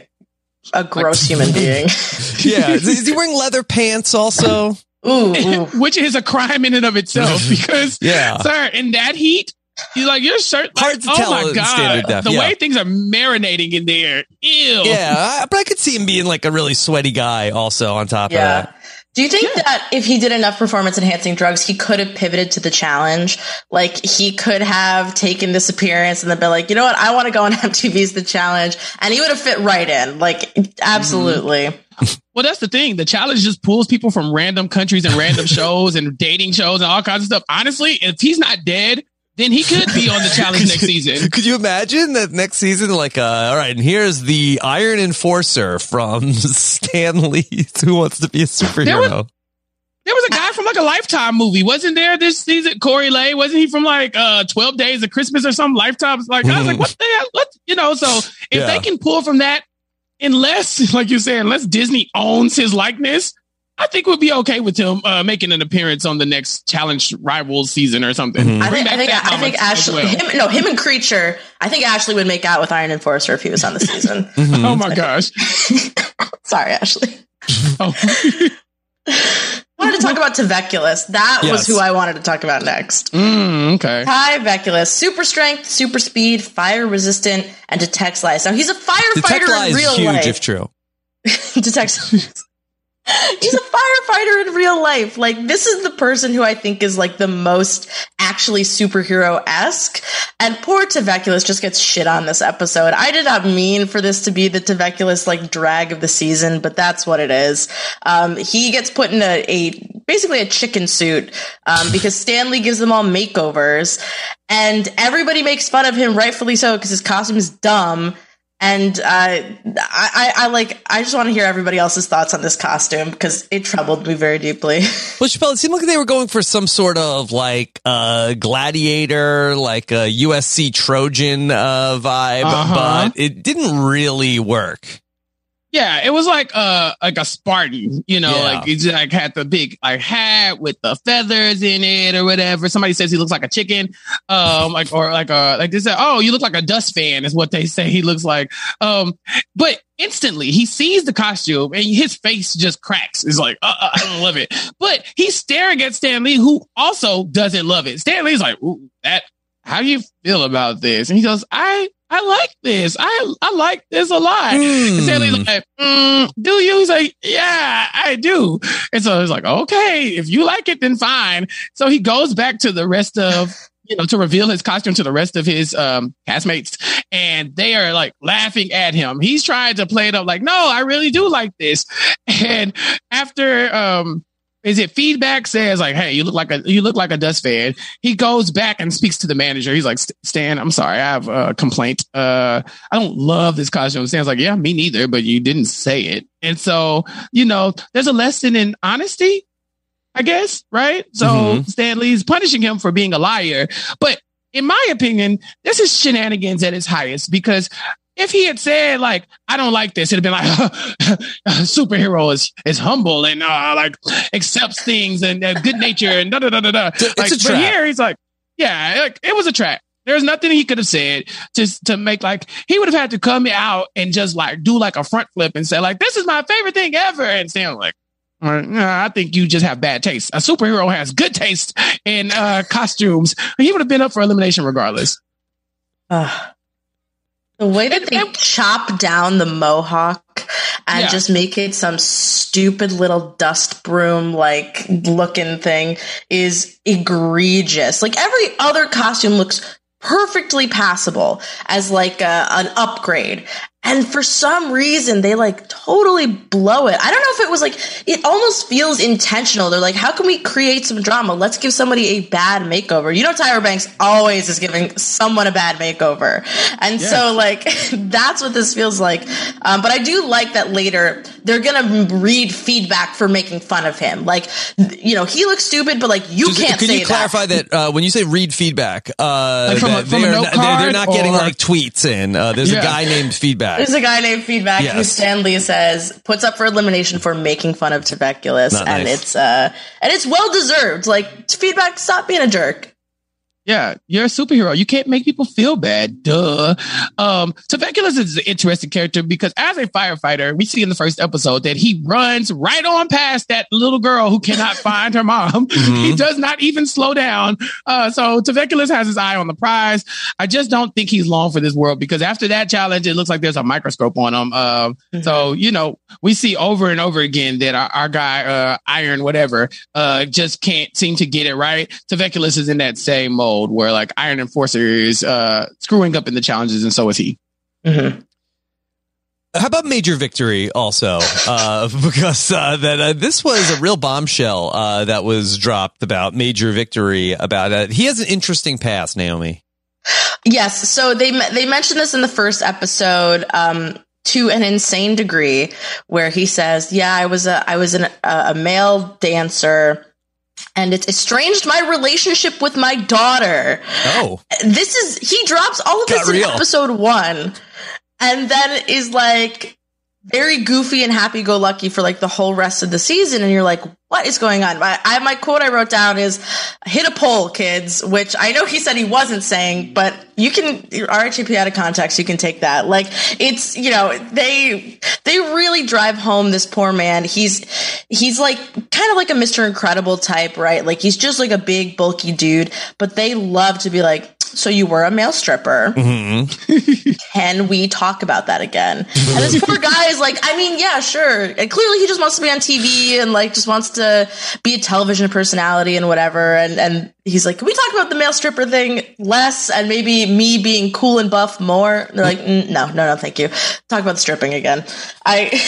a gross human being. Yeah, is he wearing leather pants also? Ooh, ooh. Which is a crime in and of itself because, yeah, sir, in that heat. He's like, your shirt, like, hard to oh tell my God, def, the yeah. way things are marinating in there. Ew. Yeah, but I could see him being like a really sweaty guy also on top yeah. of that. Do you think yeah. that if he did enough performance enhancing drugs, he could have pivoted to the challenge? Like he could have taken this appearance and then been like, you know what? I want to go on M T V's The Challenge. And he would have fit right in. Like, absolutely. Mm-hmm. Well, that's the thing. The challenge just pulls people from random countries and random shows and dating shows and all kinds of stuff. Honestly, if he's not dead, then he could be on the challenge next season. Could you imagine that next season? Like, uh, all right, and here's the Iron Enforcer from Stan Lee, Who Wants to Be a Superhero. There was, there was a guy from like a Lifetime movie, wasn't there? This season, Corey Lay, wasn't he from like uh, twelve Days of Christmas or some Lifetime? Like, I was like, what the hell? What you know? So if Yeah. they can pull from that, unless, like you said, unless Disney owns his likeness, I think we'll be okay with him uh, making an appearance on the next Challenge Rivals season or something. Mm-hmm. I think I think I think Ashley, well. him, no, him and Creature. I think Ashley would make out with Iron Enforcer if he was on the season. Mm-hmm. Oh my gosh! Sorry, Ashley. Oh. I wanted to talk about Taveculus. That Yes. was who I wanted to talk about next. Mm, okay. Taveculus, super strength, super speed, fire resistant, and detects lies. Now he's a firefighter Detect in Lies real is huge life. if true. Detects. He's a firefighter in real life. Like, this is the person who I think is like the most actually superhero-esque. And poor Taveculus just gets shit on this episode. I did not mean for this to be the Taveculus like drag of the season, but that's what it is. Um, he gets put in a, a basically a chicken suit um, because Stanley gives them all makeovers, and everybody makes fun of him, rightfully so, because his costume is dumb. And uh, I, I, I like. I just want to hear everybody else's thoughts on this costume because it troubled me very deeply. Well, Chappelle, it seemed like they were going for some sort of like uh, gladiator, like a U S C Trojan uh, vibe, Uh-huh. but it didn't really work. Yeah, it was like uh like a Spartan, you know, Yeah. like he just like had the big like hat with the feathers in it or whatever. Somebody says he looks like a chicken, um, like or like a like they said, oh, you look like a dust fan is what they say he looks like. Um, but instantly he sees the costume and his face just cracks. It's like, uh, uh, I don't love it. But he's staring at Stan Lee, who also doesn't love it. Stan Lee's like, ooh, that. How do you feel about this? And he goes, I. I like this. I I like this a lot. Mm. And Stanley's like, mm, do you? He's like, yeah, I do. And so he's like, okay, if you like it, then fine. So he goes back to the rest of, you know, to reveal his costume to the rest of his um, castmates. And they are like laughing at him. He's trying to play it up like, no, I really do like this. And after, um, is it feedback says like, hey, you look like a you look like a dust fan. He goes back and speaks to the manager. He's like, Stan, I'm sorry, I have a complaint. Uh, I don't love this costume. Stan's like, yeah, me neither, but you didn't say it. And so, you know, there's a lesson in honesty, I guess, right? So Mm-hmm. Stan Lee's punishing him for being a liar. But in my opinion, this is shenanigans at its highest, because if he had said, like, I don't like this, it'd have been like, superhero is, is humble and uh, like accepts things and uh, good nature and da da da da da. It's Like, a but trap. here he's like, yeah, like, it was a trap. There's nothing he could have said to, to make like, he would have had to come out and just like do like a front flip and say like, this is my favorite thing ever. And Sam like, I think you just have bad taste. A superhero has good taste in uh, costumes. He would have been up for elimination regardless. Uh, the way that they and, chop down the mohawk and yeah. just make it some stupid little dust broom like looking thing is egregious. Like every other costume looks perfectly passable as like a, an upgrade. And for some reason, they like totally blow it. I don't know if it was like, it almost feels intentional. They're like, how can we create some drama? Let's give somebody a bad makeover. You know, Tyra Banks always is giving someone a bad makeover. And yes. so like, that's what this feels like. Um, but I do like that later they're going to read feedback for making fun of him. Like, you know, he looks stupid, but like, you Just, can't can say you clarify that, that uh, when you say read feedback, uh, like from a, from they're, a note not, card, they're not or... getting like tweets in. Uh, there's yeah. a guy named Feedback. There's a guy named Feedback yes. who Stan Lee says puts up for elimination for making fun of Teveculus, Not and nice. it's uh and it's well deserved. Like Feedback, stop being a jerk. Yeah, you're a superhero. You can't make people feel bad. Duh. Um, Teveculus is an interesting character because as a firefighter, we see in the first episode that he runs right on past that little girl who cannot find her mom. Mm-hmm. He does not even slow down. Uh, so Teveculus has his eye on the prize. I just don't think he's long for this world because after that challenge, it looks like there's a microscope on him. Uh, mm-hmm. So, you know, we see over and over again that our, our guy, uh, Iron, whatever, uh, just can't seem to get it right. Teveculus is in that same mode where like Iron Enforcer is uh, screwing up in the challenges, and so is he. Mm-hmm. How about Major Victory also? Uh, because uh, that uh, this was a real bombshell uh, that was dropped about Major Victory. About uh, he has an interesting past, Naomi. Yes, so they they mentioned this in the first episode. Um, to an insane degree, where he says, "Yeah, I was a I was an, a male dancer." And it's estranged my relationship with my daughter. Oh. This is, he drops all of Got this in real. episode one. And then is like very goofy and happy-go-lucky for like the whole rest of the season. And you're like, what is going on? My, I, my quote I wrote down is, hit a poll, kids, which I know he said he wasn't saying, but you can, R H A P out of context, you can take that. Like, it's, you know, they, they really drive home this poor man. He's, he's like, kind of like a Mister Incredible type, right? Like, he's just like a big, bulky dude, but they love to be like, so you were a male stripper. Mm-hmm. Can we talk about that again? And this poor guy is like, I mean, yeah, sure. And clearly he just wants to be on T V and like just wants to be a television personality and whatever. And, and he's like, can we talk about the male stripper thing less and maybe me being cool and buff more? And they're like, mm, no, no, no, thank you. Talk about the stripping again. I...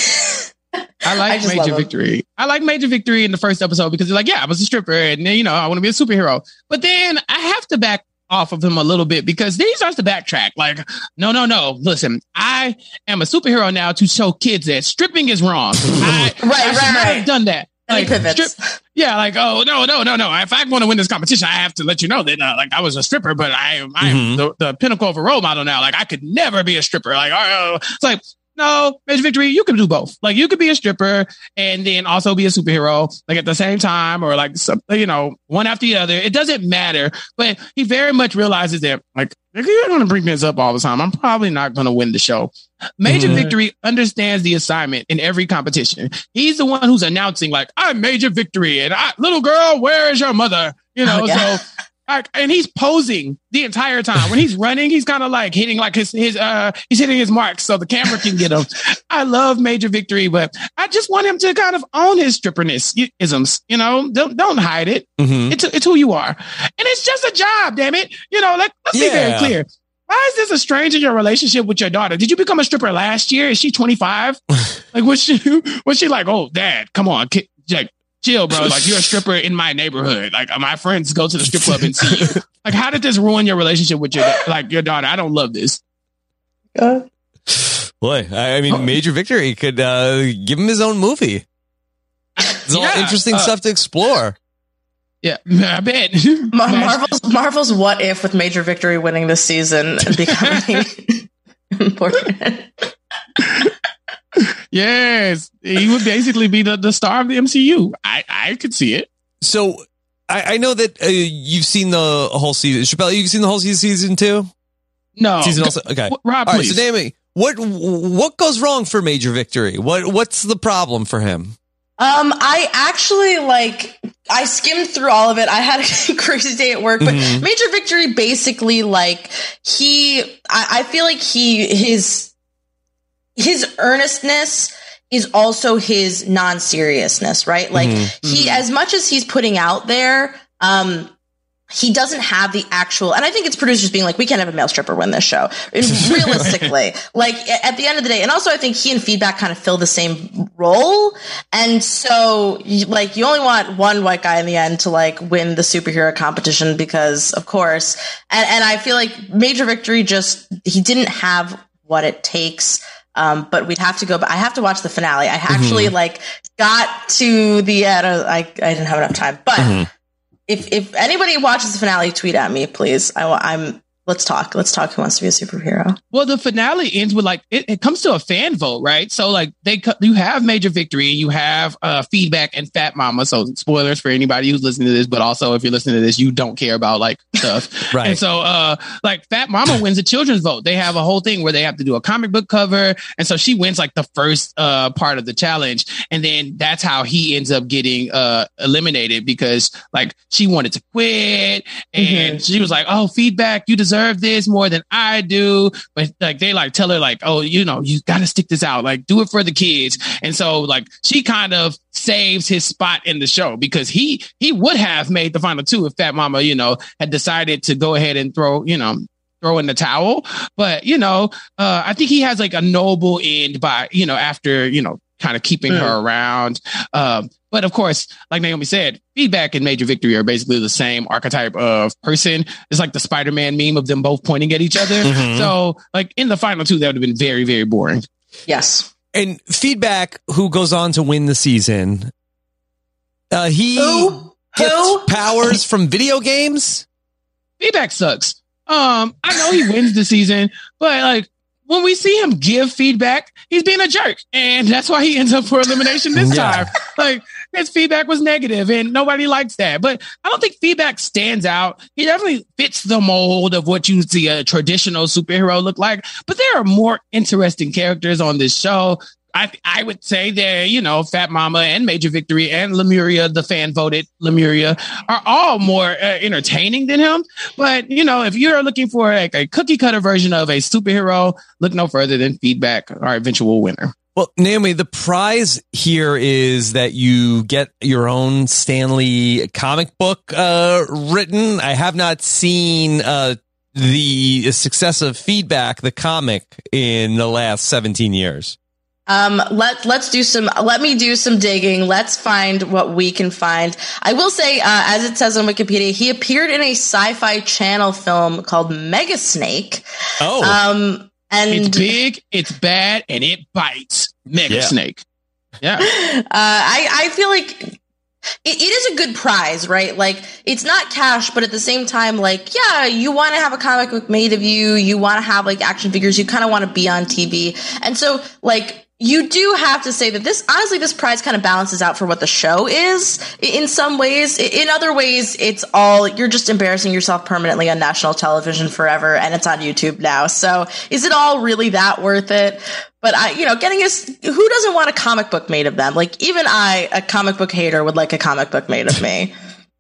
I like I Major Victory. I like Major Victory in the first episode because he's like, yeah, I was a stripper and you know, I want to be a superhero. But then I have to back off of him a little bit because then he starts to backtrack. Like, no, no, no. Listen, I am a superhero now to show kids that stripping is wrong. I, right, I right, should not right. have done that. Like, strip, yeah, like, oh, no, no, no, no. If I want to win this competition, I have to let you know that, uh, like, I was a stripper, but I am, I am mm-hmm. the, the pinnacle of a role model now. Like, I could never be a stripper. Like, oh, it's like, no, Major Victory, you can do both. Like, you could be a stripper and then also be a superhero, like at the same time, or like, some, you know, one after the other. It doesn't matter. But he very much realizes that, like, if you're going to bring this up all the time, I'm probably not going to win the show. Major mm-hmm. Victory understands the assignment in every competition. He's the one who's announcing, like, I'm Major Victory, and I, little girl, where is your mother? You know, oh, yeah. so. Like, and he's posing the entire time. When he's running, he's kind of like hitting like his, his, uh, he's hitting his marks so the camera can get him. I love Major Victory, but I just want him to kind of own his stripperness isms, you know, don't, don't hide it. Mm-hmm. It's, it's who you are. And it's just a job, damn it. You know, like, let's yeah. be very clear. Why is this a stranger in your relationship with your daughter? Did you become a stripper last year? Is she twenty-five? Like, was she, was she like, oh, dad, come on, kid, like, chill, bro. Like, you're a stripper in my neighborhood. Like, my friends go to the strip club and see you. Like, how did this ruin your relationship with your, like, your daughter? I don't love this. Uh, Boy, I, I mean, oh. Major Victory could uh, give him his own movie. It's all yeah, interesting uh, stuff to explore. Yeah, I bet. Mar- Marvel's, Marvel's What If with Major Victory winning this season and becoming important. Yes, he would basically be the, the star of the M C U. I, I could see it. So I, I know that uh, you've seen the whole season. Chappelle, you've seen the whole season, season two? No. Season also? Okay. Rob, All right, please. so Naomi, what what goes wrong for Major Victory? What what's the problem for him? Um, I actually like I skimmed through all of it. I had a crazy day at work, but mm-hmm. Major Victory basically like he I, I feel like he his his earnestness is also his non-seriousness, right? Like mm-hmm. he as much as he's putting out there, um he doesn't have the actual, and I think it's producers being like, we can't have a male stripper win this show. Realistically, like at the end of the day, and also I think he and Feedback kind of fill the same role. And so like you only want one white guy in the end to like win the superhero competition because of course, and, and I feel like Major Victory just, he didn't have what it takes. Um, but we'd have to go, but I have to watch the finale. I actually mm-hmm. like got to the end. I, I didn't have enough time, but mm-hmm. If if anybody watches the finale, tweet at me, please. I, I'm let's talk. Let's talk. Who wants to be a superhero? Well, the finale ends with like it, it comes to a fan vote, right? So like they you have Major Victory, and you have uh, Feedback and Fat Mama. So spoilers for anybody who's listening to this, but also if you're listening to this, you don't care about like stuff, right? And so uh, like Fat Mama wins a children's vote. They have a whole thing where they have to do a comic book cover, and so she wins like the first uh, part of the challenge, and then that's how he ends up getting uh, eliminated because like she wanted to quit, and mm-hmm. she was like, "Oh, Feedback, you deserve." This more than I do, but like they like tell her like, oh, you know, you got to stick this out, like do it for the kids. And so like she kind of saves his spot in the show because he he would have made the final two if Fat Mama, you know, had decided to go ahead and throw, you know, throw in the towel. But you know, uh, I think he has like a noble end by, you know, after, you know, kind of keeping mm. her around. Um, But of course, like Naomi said, Feedback and Major Victory are basically the same archetype of person. It's like the Spider-Man meme of them both pointing at each other. Mm-hmm. So like in the final two, that would have been very, very boring. Yes. And Feedback, who goes on to win the season, uh, he who? gets Who? powers from video games. Feedback sucks. Um, I know he wins the season, but like, when we see him give feedback, he's being a jerk. And that's why he ends up for elimination this yeah. time. Like, his feedback was negative and nobody likes that. But I don't think Feedback stands out. He definitely fits the mold of what you see a traditional superhero look like. But there are more interesting characters on this show. I I would say that, you know, Fat Mama and Major Victory and Lemuria, the fan voted Lemuria, are all more uh, entertaining than him. But, you know, if you're looking for like a cookie cutter version of a superhero, look no further than Feedback, our eventual winner. Well, Naomi, the prize here is that you get your own Stan Lee comic book uh, written. I have not seen uh, the success of Feedback, the comic, in the last seventeen years. Um, let, let's do some, let me do some digging. Let's find what we can find. I will say, uh, as it says on Wikipedia, he appeared in a Sci-Fi Channel film called Mega Snake. Oh. Um, and it's big, it's bad, and it bites. Mega yeah. Snake. Yeah. Uh, I, I feel like it, it is a good prize, right? Like, it's not cash, but at the same time, like, yeah, you want to have a comic book made of you. You want to have like action figures. You kind of want to be on T V. And so like, you do have to say that this, honestly, this prize kind of balances out for what the show is in some ways. In other ways, it's all, you're just embarrassing yourself permanently on national television forever, and it's on YouTube now. So is it all really that worth it? But I, you know, getting us, who doesn't want a comic book made of them? Like, even I, a comic book hater, would like a comic book made of me.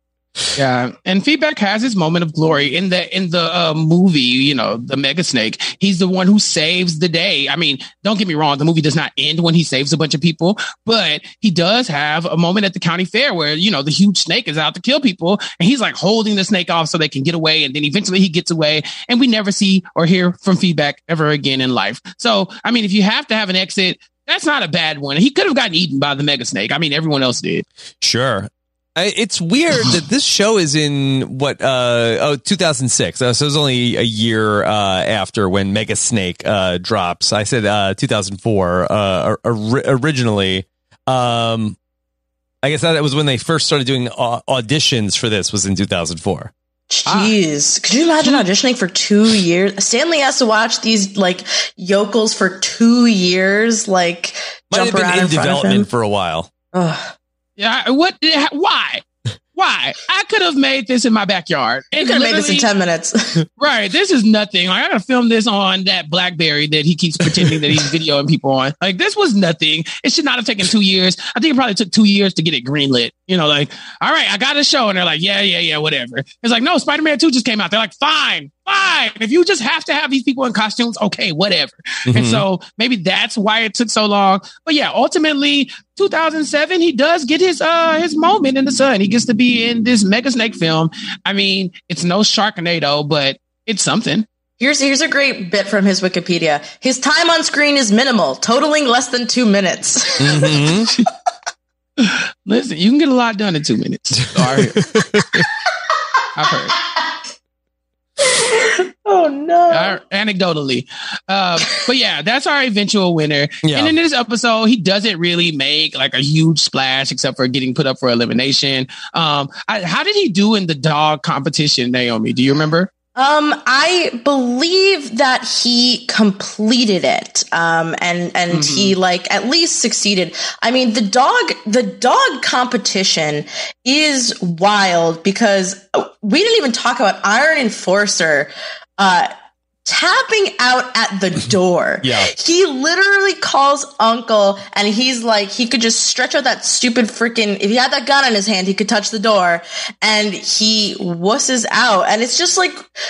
Yeah, and Feedback has his moment of glory in the in the uh, movie. You know, the Mega Snake. He's the one who saves the day. I mean, don't get me wrong. The movie does not end when he saves a bunch of people, but he does have a moment at the county fair where, you know, the huge snake is out to kill people, and he's like holding the snake off so they can get away, and then eventually he gets away, and we never see or hear from Feedback ever again in life. So, I mean, if you have to have an exit, that's not a bad one. He could have gotten eaten by the Mega Snake. I mean, everyone else did. Sure. It's weird that this show is in what uh oh two thousand six, uh, so it was only a year uh after when Mega Snake uh drops. I said uh two thousand four uh or, originally. Um I guess that was when they first started doing uh, auditions for this, was in two thousand four. Jeez, ah. Could you imagine auditioning for two years? Stanley has to watch these like yokels for two years, like Might jump have been around in, in front development of him. for a while. Ugh. Yeah, what? Why? Why? I could have made this in my backyard. You could have made this in ten minutes. Right. This is nothing. Like, I gotta film this on that BlackBerry that he keeps pretending that he's videoing people on. Like, this was nothing. It should not have taken two years. I think it probably took two years to get it greenlit. You know, like, all right, I got a show. And they're like, yeah, yeah, yeah, whatever. It's like, no, Spider-Man two just came out. They're like, fine, fine. If you just have to have these people in costumes, okay, whatever. Mm-hmm. And so maybe that's why it took so long. But yeah, ultimately, two thousand seven, he does get his uh his moment in the sun. He gets to be in this Mega Snake film. I mean, it's no Sharknado, but it's something. Here's here's a great bit from his Wikipedia. His time on screen is minimal, totaling less than two minutes. Mm-hmm. Listen, you can get a lot done in two minutes. Sorry. I've heard. Oh no! Uh, anecdotally, uh, but yeah, that's our eventual winner. Yeah. And in this episode, he doesn't really make like a huge splash, except for getting put up for elimination. Um, I, how did he do in the dog competition, Naomi? Do you remember? Um, I believe that he completed it, um, and and mm-hmm. he like at least succeeded. I mean, the dog, the dog competition is wild because we didn't even talk about Iron Enforcer, uh, tapping out at the door. Yeah. He literally calls Uncle and he's like, he could just stretch out that stupid freaking, if he had that gun in his hand, he could touch the door and he wusses out. And it's just like,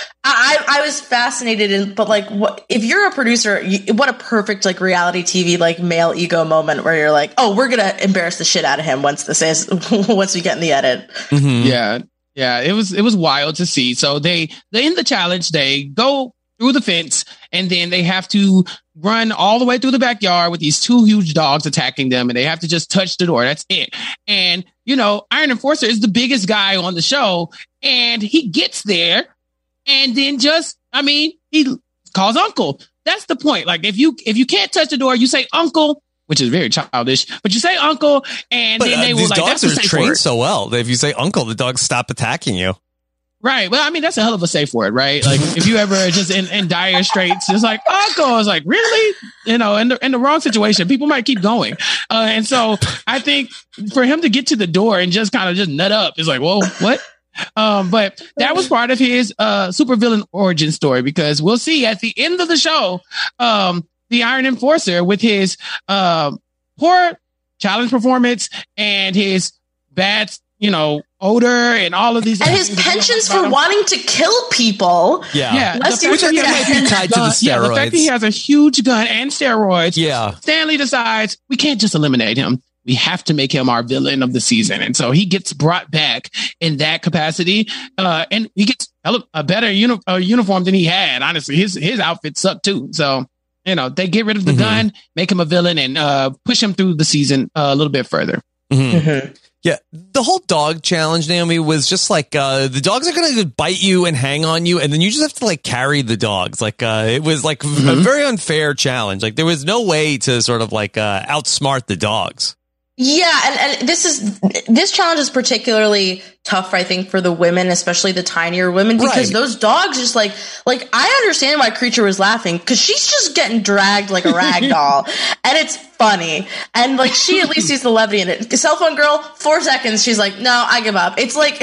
I, I was fascinated in, but like, what, if you're a producer, you, what a perfect like reality T V, like male ego moment where you're like, oh, we're going to embarrass the shit out of him once this is, once we get in the edit. Mm-hmm. Yeah. Yeah. It was, it was wild to see. So they, they in the challenge, they go through the fence, and then they have to run all the way through the backyard with these two huge dogs attacking them, and they have to just touch the door. That's it. And, you know, Iron Enforcer is the biggest guy on the show, and he gets there, and then just, I mean, he calls Uncle. That's the point. Like, if you if you can't touch the door, you say Uncle, which is very childish, but you say Uncle, and but, then they uh, will these like, dogs that's are trained so well that if you say Uncle, the dogs stop attacking you. Right. Well, I mean, that's a hell of a safe word, right? Like, if you ever just in, in dire straits, it's like, Uncle is like, really? You know, in the, in the wrong situation, people might keep going. Uh, and so I think for him to get to the door and just kind of just nut up is like, whoa, what? Um, but that was part of his uh, supervillain origin story, because we'll see at the end of the show, um, the Iron Enforcer with his uh, poor challenge performance and his bad, you know, odor and all of these, and his penchants for wanting to kill people. Yeah, yeah. The fact that that might be tied to the steroids. Yeah, the fact that he has a huge gun and steroids. Yeah, Stanley decides we can't just eliminate him. We have to make him our villain of the season, and so he gets brought back in that capacity, uh, and he gets a better uni- uh, uniform than he had. Honestly, his his outfit sucked too. So you know, they get rid of the mm-hmm. gun, make him a villain, and uh, push him through the season uh, a little bit further. Mm-hmm. Mm-hmm. Yeah, the whole dog challenge, Naomi, was just like uh, the dogs are going to bite you and hang on you, and then you just have to like carry the dogs. Like uh, it was like mm-hmm. a very unfair challenge. Like there was no way to sort of like uh, outsmart the dogs. Yeah, and, and this is this challenge is particularly tough, I think, for the women, especially the tinier women, because right. those dogs just like like I understand why Creature was laughing, because she's just getting dragged like a rag doll, and it's funny, and like she at least sees the levity in it. Cell phone girl, four seconds, she's like, no, I give up. It's like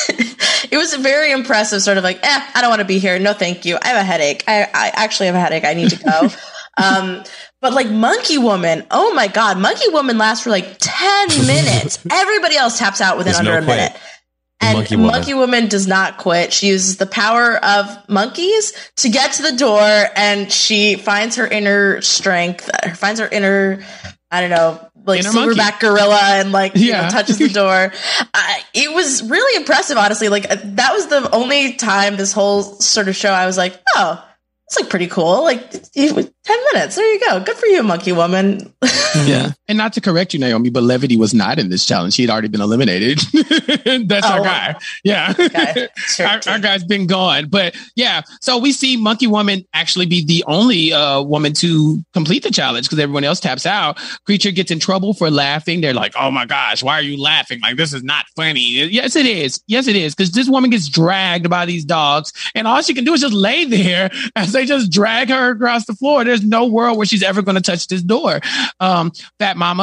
it was very impressive, sort of like, eh, I don't want to be here. No, thank you. I have a headache. I, I actually have a headache. I need to go. um, But like Monkey Woman, oh my God, Monkey Woman lasts for like ten minutes. Everybody else taps out within There's under no a minute. And Monkey Woman. Monkey Woman does not quit. She uses the power of monkeys to get to the door, and she finds her inner strength, finds her inner, I don't know, like inner silverback monkey. gorilla, and like, you yeah. know, touches the door. Uh, it was really impressive, honestly. Like that was the only time this whole sort of show I was like, oh, it's like pretty cool. Like ten minutes. There you go. Good for you, Monkey Woman. Yeah. And not to correct you, Naomi, but Levity was not in this challenge. He had already been eliminated. That's oh. our guy. Yeah. Okay. Sure, our, our guy's been gone. But yeah. So we see Monkey Woman actually be the only uh, woman to complete the challenge, because everyone else taps out. Creature gets in trouble for laughing. They're like, oh my gosh, why are you laughing? Like, this is not funny. Yes, it is. Yes, it is. Because this woman gets dragged by these dogs, and all she can do is just lay there as they just drag her across the floor. There's no world where she's ever going to touch this door. Um, Fat Mama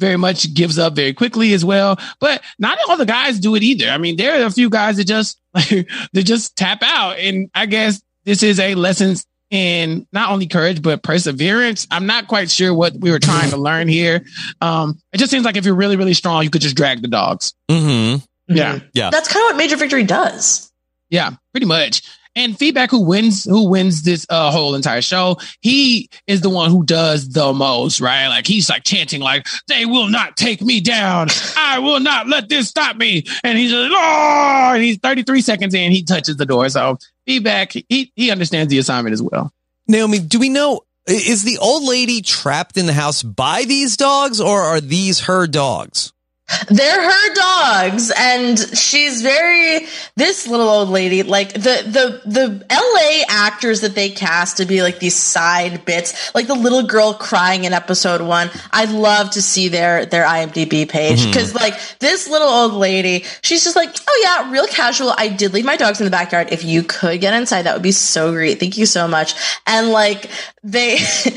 very much gives up very quickly as well. But not all the guys do it either. I mean, there are a few guys that just like they just tap out, and I guess this is a lesson in not only courage but perseverance. I'm not quite sure what we were trying to learn here. Um, it just seems like if you're really, really strong, you could just drag the dogs. Mm-hmm. Yeah, yeah. That's kind of what Major Victory does. Yeah, pretty much. And Feedback, who wins, who wins this uh, whole entire show, he is the one who does the most, right? Like he's like chanting, like they will not take me down. I will not let this stop me. And he's like, oh, and he's thirty-three seconds in, he touches the door. So Feedback, he he understands the assignment as well. Naomi, do we know, is the old lady trapped in the house by these dogs, or are these her dogs? They're her dogs, and she's very, this little old lady, like the, the, the L A actors that they cast to be like these side bits, like the little girl crying in episode one. I'd love to see their, their I M D B page. Mm-hmm. Cause like this little old lady, she's just like, oh yeah, real casual. I did leave my dogs in the backyard. If you could get inside, that would be so great. Thank you so much. And like they,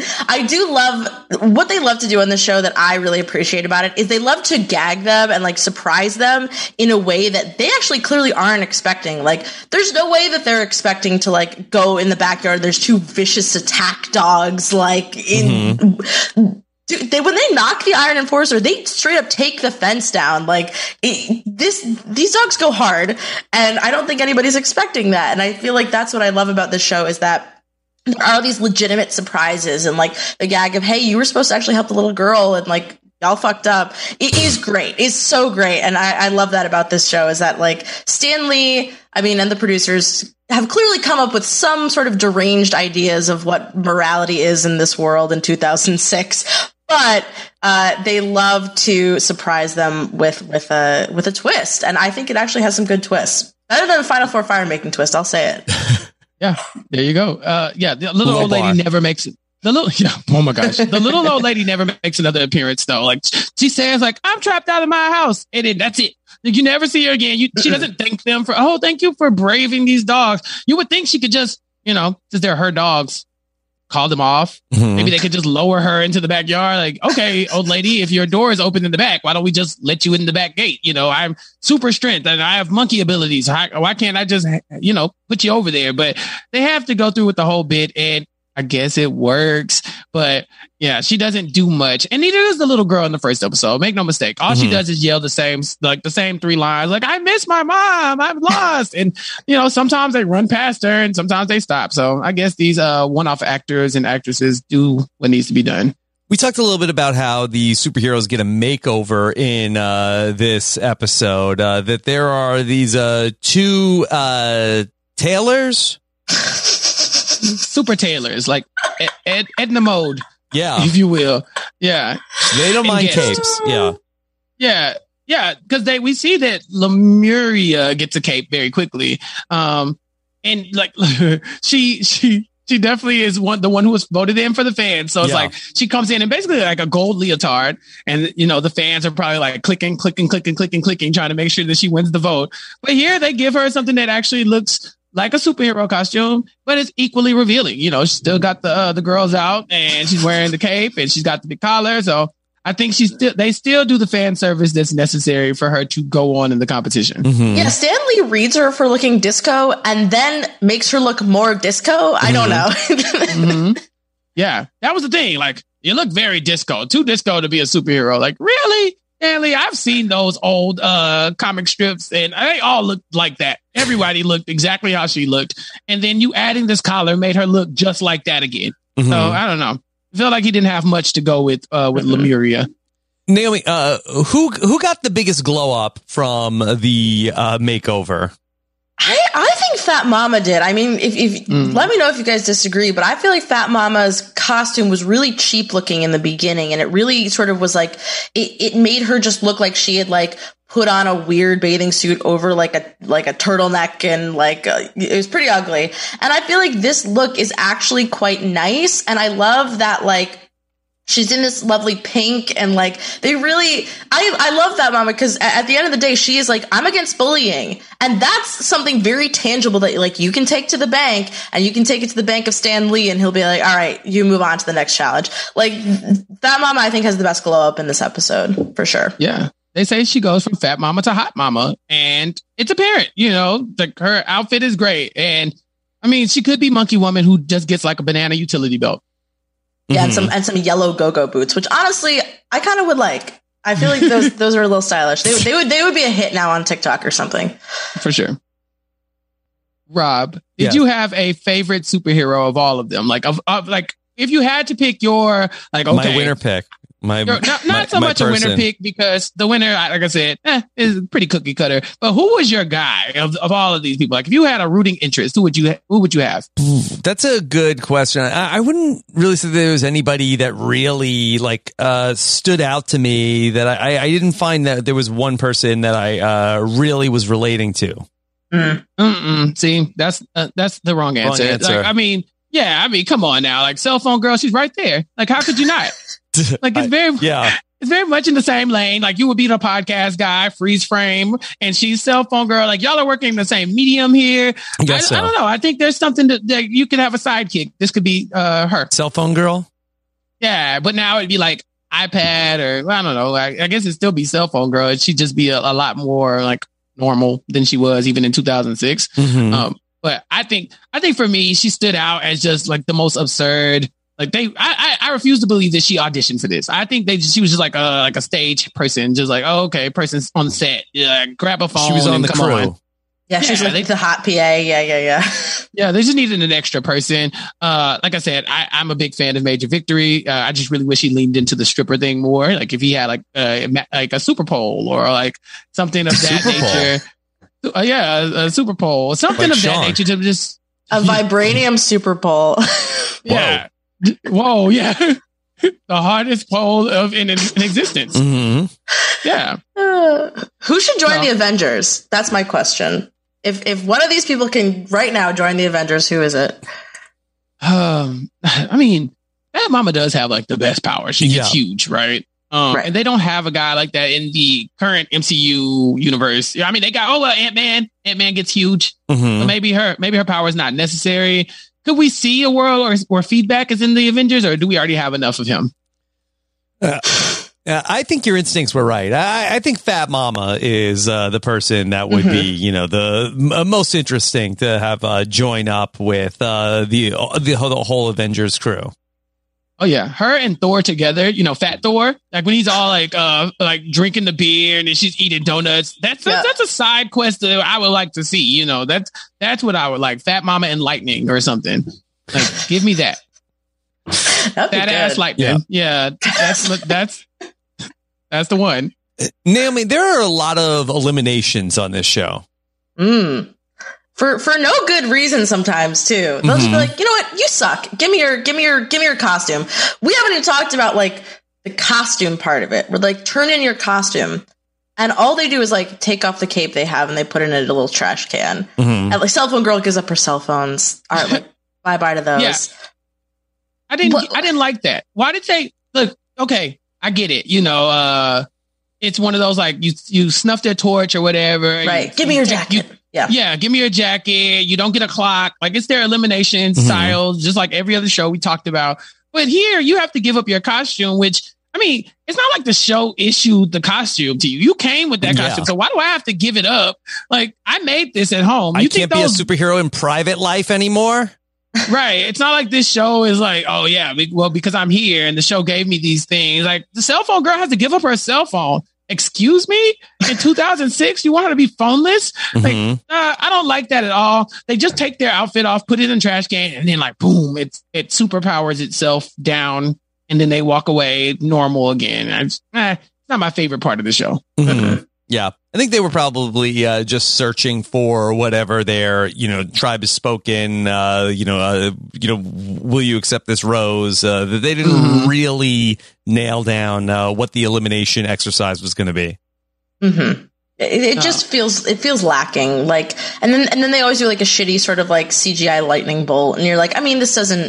I do love what they love to do on the show that I really appreciate about it is they love to gag them and like surprise them in a way that they actually clearly aren't expecting. Like there's no way that they're expecting to like go in the backyard. There's two vicious attack dogs like in mm-hmm. Dude, they when they knock the Iron Enforcer, they straight up take the fence down. Like it, this, these dogs go hard, and I don't think anybody's expecting that. And I feel like that's what I love about this show is that there are these legitimate surprises and like the gag of, hey, you were supposed to actually help the little girl, and like y'all fucked up. It is great. It's so great. And I, I love that about this show is that like Stan Lee, I mean, and the producers have clearly come up with some sort of deranged ideas of what morality is in this world in two thousand six. But uh, they love to surprise them with, with a, with a twist. And I think it actually has some good twists. Better than the Final Four Fire making twist. I'll say it. Yeah, there you go. Uh, yeah. The little old lady never makes it. The little, yeah, oh my gosh. The little old lady never makes another appearance though. Like she says like, I'm trapped out of my house. And then that's it. Like, you never see her again. You, she doesn't thank them for, oh, thank you for braving these dogs. You would think she could just, you know, since they're her dogs, call them off. Mm-hmm. Maybe they could just lower her into the backyard. Like, okay, old lady, if your door is open in the back, why don't we just let you in the back gate? You know, I'm super strength and I have monkey abilities. Why, why can't I just, you know, put you over there? But they have to go through with the whole bit, and I guess it works, but yeah, she doesn't do much. And neither does the little girl in the first episode. Make no mistake. All mm-hmm. she does is yell the same, like the same three lines. Like, I miss my mom. I'm lost. And, you know, sometimes they run past her and sometimes they stop. So I guess these uh, one-off actors and actresses do what needs to be done. We talked a little bit about how the superheroes get a makeover in uh, this episode, uh, that there are these uh, two uh, tailors. Super tailors, like Ed, Ed, Edna Mode, yeah, if you will, yeah. They don't mind capes, yeah, yeah, yeah. Because they we see that Lemuria gets a cape very quickly, um, and like she she she definitely is one the one who was voted in for the fans. So it's yeah. like she comes in and basically like a gold leotard, and you know the fans are probably like clicking, clicking, clicking, clicking, clicking, trying to make sure that she wins the vote. But here they give her something that actually looks like a superhero costume, but it's equally revealing. You know, she's still got the uh, the girls out, and she's wearing the cape, and she's got the big collar. So I think she's still they still do the fan service that's necessary for her to go on in the competition. Mm-hmm. Yeah, Stan Lee reads her for looking disco, and then makes her look more disco. I mm-hmm. don't know. mm-hmm. Yeah, that was the thing. Like, you look very disco, too disco to be a superhero. Like, really? Stanley, I've seen those old uh, comic strips, and they all looked like that. Everybody looked exactly how she looked. And then you adding this collar made her look just like that again. Mm-hmm. So, I don't know. I feel like he didn't have much to go with uh, with mm-hmm. Lemuria. Naomi, uh, who who got the biggest glow up from the uh, makeover? I, I think Fat Mama did. I mean, if, if mm. let me know if you guys disagree, but I feel like Fat Mama's costume was really cheap looking in the beginning, and it really sort of was like it, it made her just look like she had like put on a weird bathing suit over like a like a turtleneck, and like uh, it was pretty ugly. And I feel like this look is actually quite nice, and I love that like She's in this lovely pink, and like they really, I I love that mama because at the end of the day, she is like, I'm against bullying, and that's something very tangible that like you can take to the bank, and you can take it to the bank of Stan Lee, and he'll be like, all right, you move on to the next challenge. Like that mama, I think has the best glow up in this episode for sure. Yeah, they say she goes from fat mama to hot mama, and it's apparent. You know, like her outfit is great, and I mean, she could be Monkey Woman who just gets like a banana utility belt. Yeah, Mm-hmm. and some and some yellow go-go boots, which honestly I kind of would like. I feel like those those are a little stylish. They, they would they would be a hit now on TikTok or something. For sure. Rob, did Yeah. you have a favorite superhero of all of them? Like of, of like if you had to pick your like okay, My winner pick. My your- not, not my- so my much a winner person. pick because the winner, like I said, eh, is pretty cookie cutter. But who was your guy of, of all of these people? Like if you had a rooting interest, who would you who would you have? That's a good question. I, I wouldn't really say there was anybody that really like uh, stood out to me that I, I didn't find that there was one person that I uh, really was relating to. Mm. Mm-mm. See, that's uh, that's the wrong answer. answer. Like, I mean, yeah, I mean, come on now. Like cell phone girl, she's right there. Like how could you not? Like it's very Yeah. It's very much in the same lane. Like you would be the podcast guy, freeze frame, and she's cell phone girl. Like y'all are working in the same medium here. I guess I, so. I don't know. I think there's something that, that you could have a sidekick. This could be uh, her. Cell phone girl? Yeah, but now it'd be like iPad or I don't know. Like, I guess it'd still be cell phone girl. She'd just be a, a lot more like normal than she was even in two thousand six. Mhm. Um, but I think I think for me, she stood out as just like the most absurd. Like they, I, I, I refuse to believe that she auditioned for this. I think they, she was just like a like a stage person, just like, oh, okay, person's on the set, yeah, grab a phone. She was on and the come crew. on. Yeah, she's Yeah, like they- the hot P A. Yeah, yeah, yeah. Yeah, they just needed an extra person. Uh, like I said, I, I'm a big fan of Major Victory. Uh, I just really wish he leaned into the stripper thing more. Like if he had like uh, ma- like a Super Pole or like something of that Super Pole? nature. Uh, yeah, a, a Super Pole, something Like of Sean. that nature to just A vibranium super pole. yeah. Whoa, yeah. The hardest pole of in, in existence. Mm-hmm. Yeah. Uh, who should join No. the Avengers? That's my question. If if one of these people can right now join the Avengers, who is it? Um, I mean, that mama does have like the best power. She gets Yeah. huge, right? Um, Right. and they don't have a guy like that in the current M C U universe. I mean, they got, oh, well, Ant-Man. Ant-Man gets huge. Mm-hmm. But maybe her, maybe her power is not necessary. Could we see a world where, where Feedback is in the Avengers, or do we already have enough of him? Uh, uh, I think your instincts were right. I, I think Fat Mama is uh, the person that would be, you know, the m- uh, most interesting to have uh, join up with uh, the, the the whole Avengers crew. Oh yeah, her and Thor together. You know, Fat Thor. Like when he's all like, uh, like drinking the beer and then she's eating donuts. That's Yeah. that's a side quest that I would like to see. You know, that's that's what I would like. Fat Mama and Lightning or something. Like, give me that. That'd be Fat ass good. Lightning. Yeah, that's that's that's the one. Naomi, there are a lot of eliminations on this show. Mm. For for no good reason sometimes too. They'll just be Mhm. like, you know what, you suck. Give me your give me your give me your costume. We haven't even talked about like the costume part of it. We're like, turn in your costume. And all they do is like take off the cape they have and they put it in a little trash can. Mhm. And like cell phone girl gives up her cell phones. All right, like bye bye to those. Yeah. I didn't What- I didn't like that. Why did they look? Okay, I get it. You know, uh, it's one of those like you you snuff their torch or whatever. and Right. you- Give me your you- jacket. you- Yeah. Yeah, give me your jacket. You don't get a clock. Like it's their elimination Mhm. styles, just like every other show we talked about. But here you have to give up your costume, which I mean, it's not like the show issued the costume to you. You came with that Yeah. costume. So why do I have to give it up? Like I made this at home. I You can't think be a those, superhero in private life anymore. right. It's not like this show is like, oh yeah, be- well, because I'm here and the show gave me these things. Like the cell phone girl has to give up her cell phone. Excuse me? In two thousand six, you want her to be phoneless? Like, Mhm. uh, I don't like that at all. They just take their outfit off, put it in trash can, and then like boom, it it superpowers itself down, and then they walk away normal again. I just, eh, it's not my favorite part of the show. Mhm. Yeah, I think they were probably uh, just searching for whatever their, you know, tribe has spoken. Uh, you know, uh, you know, will you accept this rose? Uh, that they didn't Mhm. really nail down uh, what the elimination exercise was going to be. Mm-hmm. It, it just feels it feels lacking. Like, and then and then they always do like a shitty sort of like C G I lightning bolt, and you're like, I mean, this doesn't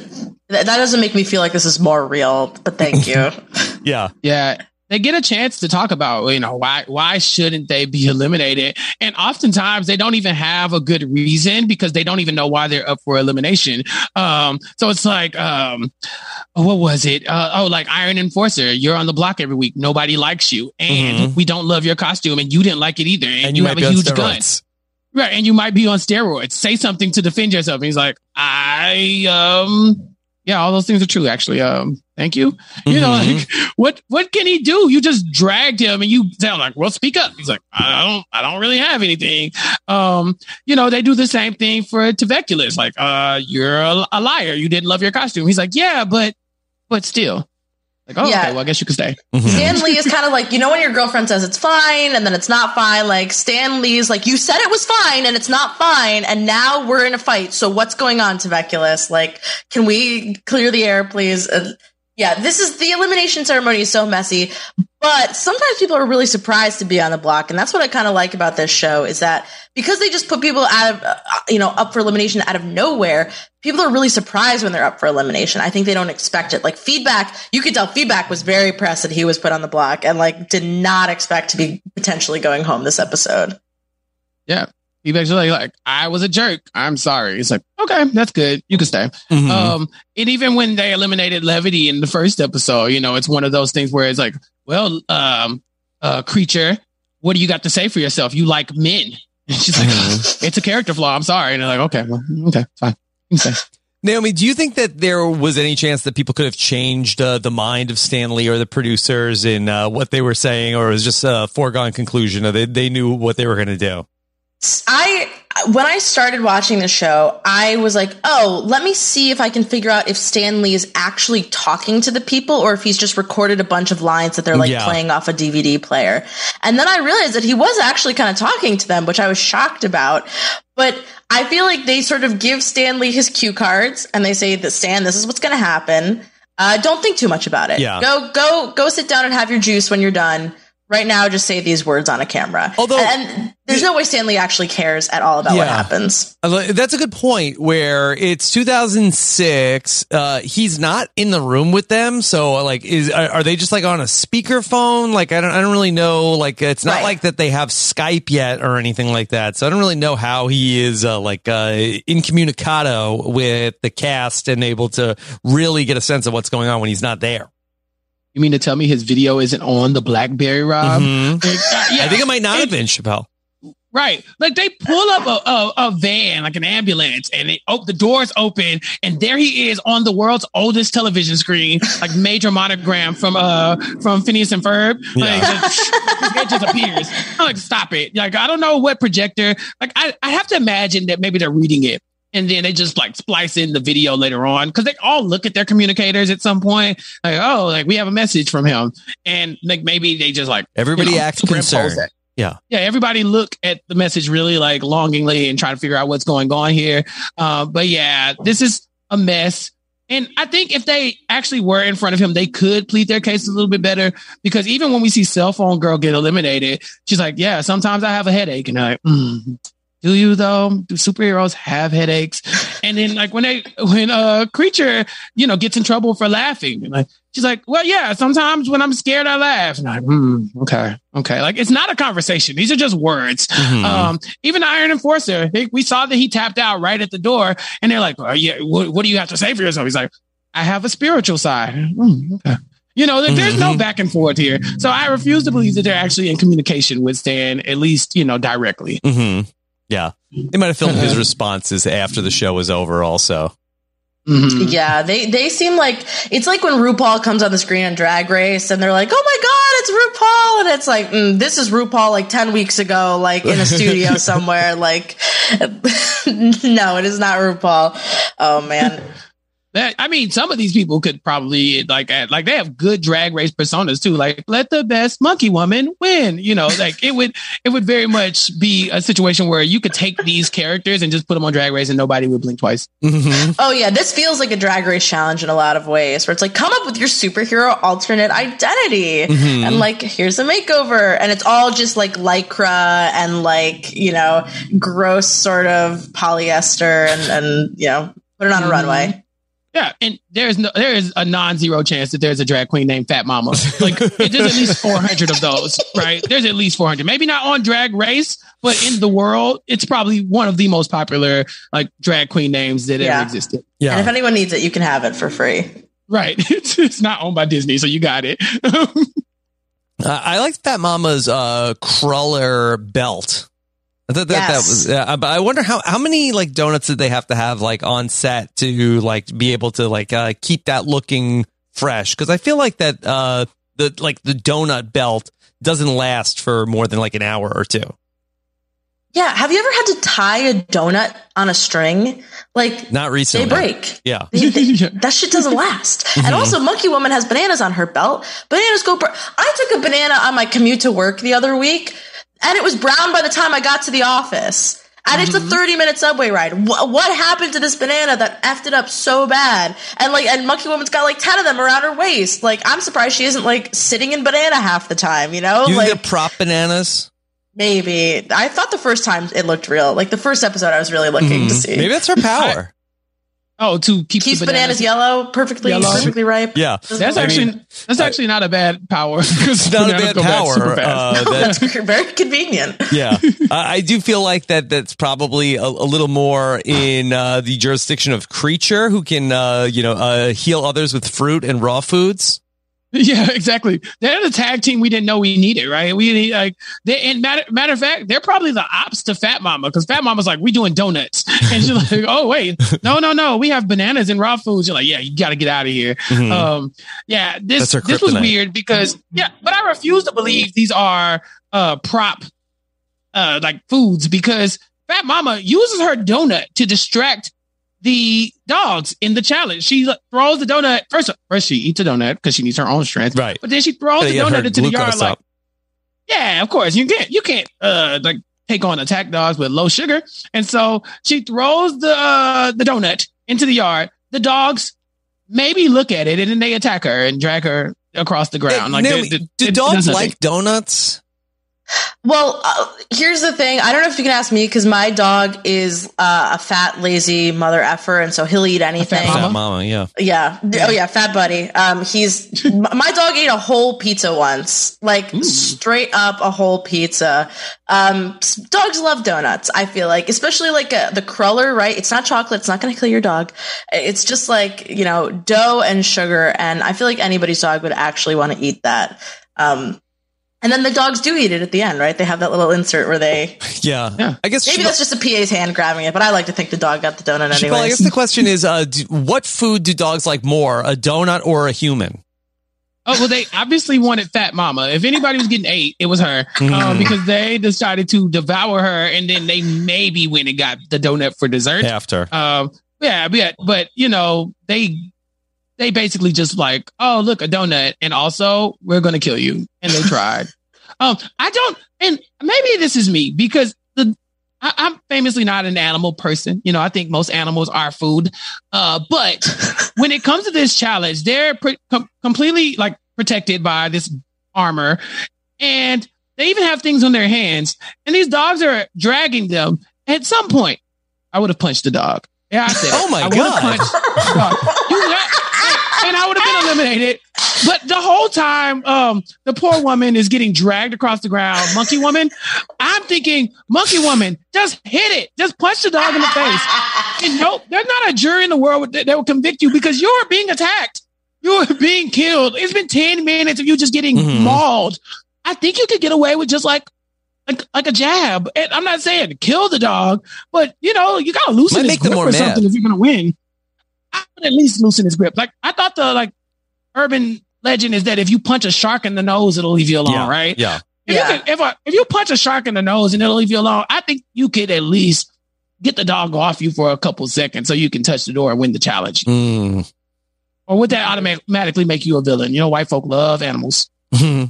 Th- that doesn't make me feel like this is more real, but thank you. Yeah. Yeah. They get a chance to talk about, you know, why why shouldn't they be eliminated? And oftentimes they don't even have a good reason because they don't even know why they're up for elimination. Um, so it's like, um, what was it? Uh, oh, like Iron Enforcer, you're on the block every week. Nobody likes you. And mm-hmm. we don't love your costume and you didn't like it either. And, and you, you have a huge gun. Right. And you might be on steroids. Say something to defend yourself. And he's like, I, um... yeah, all those things are true, actually. Um, thank you. Mm-hmm. You know, like, what what can he do? You just dragged him and you sound like, well, speak up. He's like, I don't I don't really have anything. Um, you know, they do the same thing for Teveculus. Like, uh, you're a, a liar. You didn't love your costume. He's like, yeah, but but still. Like, oh, yeah. Okay, well, I guess you could stay. Mm-hmm. Stan Lee is kind of like, you know, when your girlfriend says it's fine and then it's not fine, like Stan Lee's like, you said it was fine and it's not fine. And now we're in a fight. So what's going on, Teveculus? Like, can we clear the air, please? Uh, yeah, this is the elimination ceremony is so messy, but sometimes people are really surprised to be on the block. And that's what I kind of like about this show is that because they just put people out of, uh, you know, up for elimination out of nowhere, people are really surprised when they're up for elimination. I think they don't expect it. Like Feedback, you could tell Feedback was very pressed that he was put on the block and like did not expect to be potentially going home this episode. Yeah. Feedback's like, like, I was a jerk. I'm sorry. It's like, okay, that's good. You can stay. Mm-hmm. Um, and even when they eliminated Levity in the first episode, you know, it's one of those things where it's like, well, um, uh, Creature, what do you got to say for yourself? You like men. And she's like, mm-hmm. It's a character flaw. I'm sorry. And they're like, okay, well, okay, fine. You can stay. Naomi, do you think that there was any chance that people could have changed uh, the mind of Stan Lee or the producers in uh, what they were saying, or it was just a foregone conclusion or they, they knew what they were going to do? I, when I started watching the show, I was like, oh, let me see if I can figure out if Stan Lee is actually talking to the people or if he's just recorded a bunch of lines that they're like yeah. playing off a D V D player. And then I realized that he was actually kind of talking to them, which I was shocked about. But I feel like they sort of give Stan Lee his cue cards and they say that, Stan, this is what's going to happen. Uh, don't think too much about it. Yeah. Go, go, go sit down and have your juice when you're done. Right now, just say these words on a camera. Although, and there's no way Stan Lee actually cares at all about yeah. what happens. That's a good point where it's two thousand six. Uh, he's not in the room with them. So like, is, are, are they just like on a speakerphone? Like, I don't, I don't really know. Like, it's not right. like that they have Skype yet or anything like that. So I don't really know how he is uh, like uh, incommunicado with the cast and able to really get a sense of what's going on when he's not there. You mean to tell me his video isn't on the BlackBerry, Rob? Mm-hmm. Like, uh, yeah. I think it might not have been, Chappelle. Right. Like they pull up a, a, a van, like an ambulance, and they op- the doors open, and there he is on the world's oldest television screen, like major monogram from uh from Phineas and Ferb. Like yeah. just, it just appears. I'm like, stop it. Like, I don't know what projector. Like, I, I have to imagine that maybe they're reading it. And then they just like splice in the video later on because they all look at their communicators at some point. Like, oh, like we have a message from him. And like maybe they just like everybody you know, acts concerned. That. Yeah. Yeah. Everybody look at the message really like longingly and try to figure out what's going on here. Uh, but yeah, this is a mess. And I think if they actually were in front of him, they could plead their case a little bit better because even when we see Cell Phone Girl get eliminated, she's like, yeah, sometimes I have a headache. And I'm like, mm. Do you though? Do superheroes have headaches? And then like when they when a creature, you know, gets in trouble for laughing, and like she's like, well, yeah, sometimes when I'm scared, I laugh. And I'm like, hmm, okay, okay. Like it's not a conversation. These are just words. Mm-hmm. Um, even Iron Enforcer, they, we saw that he tapped out right at the door, and they're like, oh, yeah, what, what do you have to say for yourself? He's like, I have a spiritual side. Hmm, okay. You know, like, mm-hmm. there's no back and forth here. So I refuse to believe that they're actually in communication with Stan, at least, you know, directly. Mm-hmm. Yeah. They might have filmed his responses after the show was over also. Mm-hmm. Yeah, they, they seem like, it's like when RuPaul comes on the screen on Drag Race and they're like, oh my God, it's RuPaul. And it's like, mm, this is RuPaul like ten weeks ago, like in a studio somewhere. Like, no, it is not RuPaul. Oh man. I mean, some of these people could probably like, like they have good Drag Race personas too. Like, let the best monkey woman win. You know, like it would, it would very much be a situation where you could take these characters and just put them on Drag Race and nobody would blink twice. Mm-hmm. Oh yeah, this feels like a Drag Race challenge in a lot of ways, where it's like, come up with your superhero alternate identity, mm-hmm. and like, here's a makeover, and it's all just like lycra and like, you know, gross sort of polyester, and and you know, put it on a mm-hmm. runway. Yeah, and there's no, there is a non-zero chance that there's a drag queen named Fat Mama. Like, there's at least four hundred of those, right? There's at least four hundred. Maybe not on Drag Race, but in the world, it's probably one of the most popular like drag queen names that Yeah. ever existed. Yeah. And if anyone needs it, you can have it for free. Right. It's, it's not owned by Disney, so you got it. Uh, I like Fat Mama's uh, cruller belt. I thought that, Yes. that was, uh, but I wonder how, how many like donuts did they have to have like on set to like be able to like uh, keep that looking fresh? Because I feel like that uh, the like the donut belt doesn't last for more than like an hour or two. Yeah. Have you ever had to tie a donut on a string? Like, Not recently. they break. Yeah. They- they- that shit doesn't last. And also, Monkey Woman has bananas on her belt. Bananas go. Br- I took a banana on my commute to work the other week, and it was brown by the time I got to the office. And it's a thirty minute subway ride. What, what happened to this banana that effed it up so bad? And like, and Monkey Woman's got like ten of them around her waist. Like, I'm surprised she isn't like sitting in banana half the time. You know, You like get prop bananas. maybe. I thought the first time it looked real. Like the first episode, I was really looking to see. Maybe that's her power. Oh, to keep Keeps the bananas, bananas. yellow, perfectly, Yellow. perfectly ripe. Yeah. Doesn't That's look- actually that's actually not a bad power. It's not a bad power. Uh, that- That's very convenient. yeah, I I do feel like that. That's probably a, a little more in uh, the jurisdiction of Creature, who can, uh, you know, uh, heal others with fruit and raw foods. Yeah, exactly. They're the tag team we didn't know we needed, right? We need like they and matter matter of fact, they're probably the ops to Fat Mama because Fat Mama's like, we doing donuts. And she's like, oh wait, no, no, no, we have bananas and raw foods. You're like, yeah, you gotta get out of here. Mhm. Um, yeah, this That's her this was kryptonite. weird because yeah, but I refuse to believe these are uh prop uh like foods because Fat Mama uses her donut to distract the dogs in the challenge. She like, throws the donut first. First, she eats a donut because she needs her own strength. Right. But then she throws Gotta the get her donut into the yard. glucose Like, up. yeah, of course you can't. You can't uh like take on attack dogs with low sugar. And so she throws the uh, the donut into the yard. The dogs maybe look at it and then they attack her and drag her across the ground. Like, Naomi, they- they- do it dogs does nothing. like donuts? Well, uh, here's the thing. I don't know if you can ask me because my dog is uh, a fat, lazy mother effer, and so he'll eat anything. Mama? Fat Mama, yeah. Yeah. Oh yeah, fat buddy. Um, he's m- my dog ate a whole pizza once, like straight up a whole pizza. Um, s- dogs love donuts. I feel like, especially like uh the cruller, right? It's not chocolate. It's not going to kill your dog. It's just like, you know, dough and sugar. And I feel like anybody's dog would actually want to eat that. Um, and then the dogs do eat it at the end, right? They have that little insert where they. Yeah. Yeah. I guess Maybe she- that's just a P A's hand grabbing it, but I like to think the dog got the donut Chappelle, I guess anyways. the question is, uh, do, what food do dogs like more, a donut or a human? Oh, well, they obviously wanted Fat Mama. If anybody was getting ate, it was her um, because they decided to devour her and then they maybe went and got the donut for dessert. After. Um, yeah, but, but, you know, they they basically just like, oh, look, a donut. And also, we're going to kill you. And they tried. um, I don't, and maybe this is me because the I, I'm famously not an animal person. You know, I think most animals are food. Uh, but when it comes to this challenge, they're pre- com- completely like protected by this armor. And they even have things on their hands. And these dogs are dragging them. At some point, I would have punched the dog. Yeah, I said, Oh my I would've God. punched the dog. You got- and, and I would have been eliminated. But the whole time, um, the poor woman is getting dragged across the ground. Monkey Woman, I'm thinking, Monkey Woman, just hit it. Just punch the dog in the face. And nope, there's not a jury in the world that, that will convict you because you're being attacked. You're being killed. It's been ten minutes of you just getting Mhm. mauled. I think you could get away with just like, like, like a jab. And I'm not saying kill the dog, but you know, you gotta loosen Might his make them grip more or mad. something if you're gonna win. I would at least loosen his grip. Like I thought the like urban legend is that if you punch a shark in the nose, it'll leave you alone, Yeah. right? Yeah. If, Yeah. you could, if, a, if you punch a shark in the nose and it'll leave you alone, I think you could at least get the dog off you for a couple seconds so you can touch the door and win the challenge. Mm. Or would that automatically make you a villain? You know, white folk love animals. uh,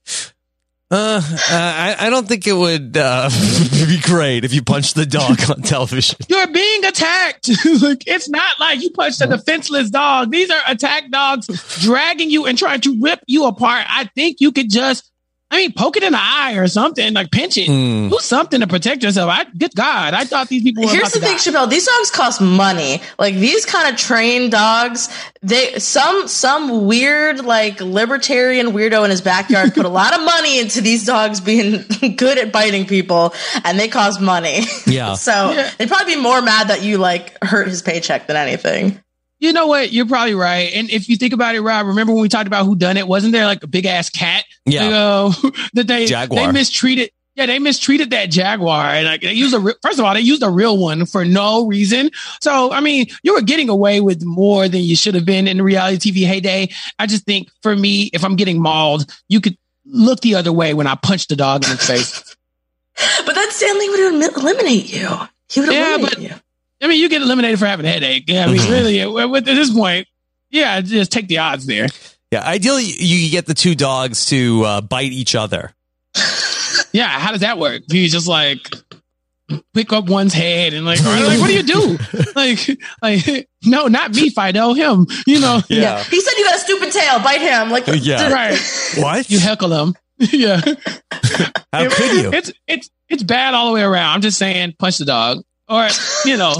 I, I don't think it would uh, be great if you punched the dog on television. You're being attacked. Like it's not like you punched a defenseless dog. These are attack dogs dragging you and trying to rip you apart. I think you could just I mean, poke it in the eye or something, like pinch it. Mm. Do something to protect yourself. I, good God, I thought these people were Here's the thing, die. Chappelle, these dogs cost money. Like, these kind of trained dogs, they some some weird, like, libertarian weirdo in his backyard put a lot of money into these dogs being good at biting people, and they cost money. Yeah. so yeah. they'd probably be more mad that you, like, hurt his paycheck than anything. You know what? You're probably right. And if you think about it, Rob, remember when we talked about who done it? Wasn't there like a big ass cat? Yeah. You know, that they, Jaguar. they mistreated. Yeah, they mistreated that Jaguar. And like they used a, first of all, they used a real one for no reason. So, I mean, you were getting away with more than you should have been in the reality T V heyday. I just think for me, if I'm getting mauled, you could look the other way when I punch the dog in the face. But then Stanley would eliminate you. He would yeah, eliminate but, you. I mean, you get eliminated for having a headache. Yeah, I mean, Mm-hmm. really, at this point, yeah, just take the odds there. Yeah, ideally, you get the two dogs to uh, bite each other. Yeah, how does that work? Do you just like pick up one's head and like, like what do you do? Like, like, no, not me, Fido, him. You know? Yeah. yeah. He said you got a stupid tail. Bite him. Like, yeah, right. What? You heckle him. Yeah. How it, could you? It's it's it's bad all the way around. I'm just saying, punch the dog. Or, you know, I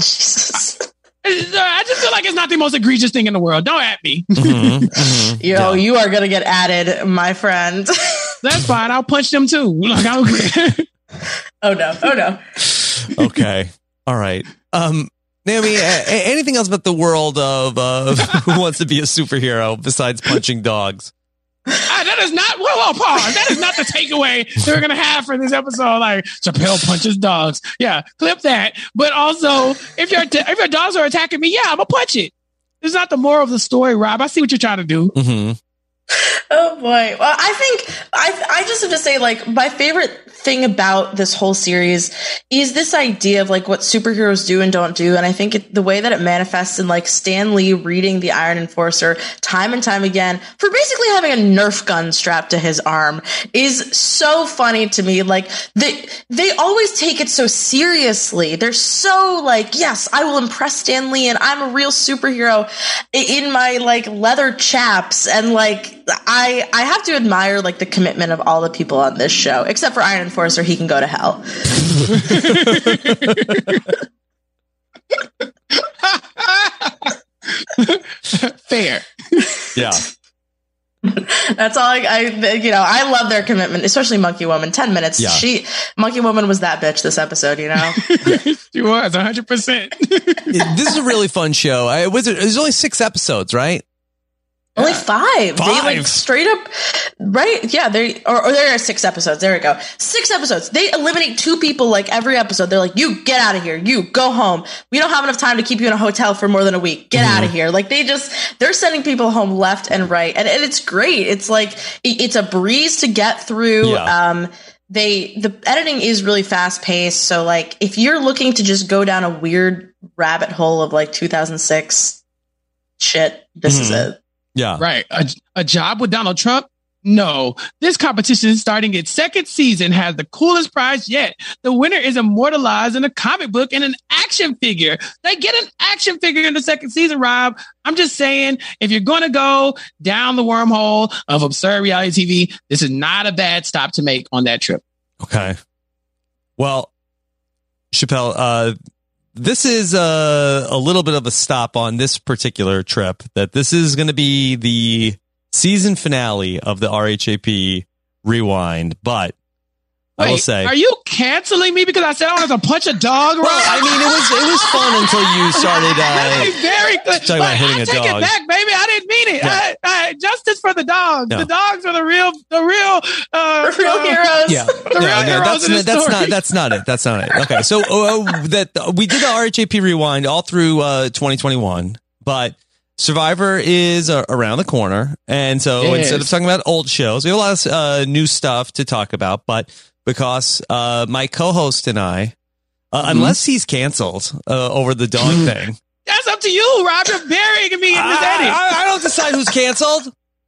just feel like it's not the most egregious thing in the world. Don't at me. Mm-hmm, mm-hmm. Yo, yeah. You are going to get added, my friend. That's fine. I'll punch them too. Like, I don't care. Oh, no. Oh, no. Okay. All right. Um, Naomi, a- anything else about the world of uh, who wants to be a superhero besides punching dogs? Ah, that is not, whoa, whoa, pause. That is not the takeaway that we're going to have for this episode. Like, Chappelle punches dogs. Yeah, clip that. But also, if your if your dogs are attacking me, yeah, I'm going to punch it. It's not the moral of the story, Rob. I see what you're trying to do. Mm-hmm. Oh, boy. Well, I think, I I just have to say, like, my favorite thing about this whole series is this idea of, like, what superheroes do and don't do. And I think it, the way that it manifests in, like, Stan Lee reading the Iron Enforcer time and time again for basically having a Nerf gun strapped to his arm is so funny to me. Like, they, they always take it so seriously. They're so, like, yes, I will impress Stan Lee and I'm a real superhero in my, like, leather chaps. And, like, I I have to admire, like, the commitment of all the people on this show, except for Iron Enforcer. He can go to hell. Fair. Yeah. That's all I, I, you know, I love their commitment, especially Monkey Woman. ten minutes. Yeah. She, Monkey Woman was that bitch this episode, you know? She was one hundred percent. This is a really fun show. I, was it, there's only six episodes, right? Only five. Five. They like straight up, right? Yeah, they or, or there are six episodes. There we go. Six episodes. They eliminate two people like every episode. They're like, you get out of here. You go home. We don't have enough time to keep you in a hotel for more than a week. Get mm-hmm. out of here. Like they just they're sending people home left and right, and, and it's great. It's like it, it's a breeze to get through. Yeah. Um, they the editing is really fast paced. So like if you're looking to just go down a weird rabbit hole of like two thousand six shit, this mm-hmm. is it. Yeah. Right. A, a job with Donald Trump? No. This competition starting its second season has the coolest prize yet. The winner is immortalized in a comic book and an action figure. They get an action figure in the second season, Rob. I'm just saying, if you're going to go down the wormhole of absurd reality T V, this is not a bad stop to make on that trip. Okay. Well, Chappelle, uh, this is a, a little bit of a stop on this particular trip, that this is going to be the season finale of the R H A P Rewind. But Wait, I will say, are you canceling me because I said I wanted to punch a dog? Well, I mean, it was it was fun until you started uh, very clear. talking about hitting I a take dog. it back, baby. I didn't mean it. Yeah. I, I, justice for the dogs. No. The dogs are the real, the real, uh, the real uh, heroes. Yeah, the no, real no, heroes that's in this that's story. not that's not it. That's not it. Okay, so uh, that we did the R H A P Rewind all through uh, twenty twenty-one, but Survivor is uh, around the corner, and so Yes. instead of talking about old shows, we have a lot of uh, new stuff to talk about. But because uh, my co-host and I, uh, mm-hmm. unless he's canceled uh, over the dog thing, That's up to you, Rob. You're burying me in this edit. I, I, I don't decide who's canceled.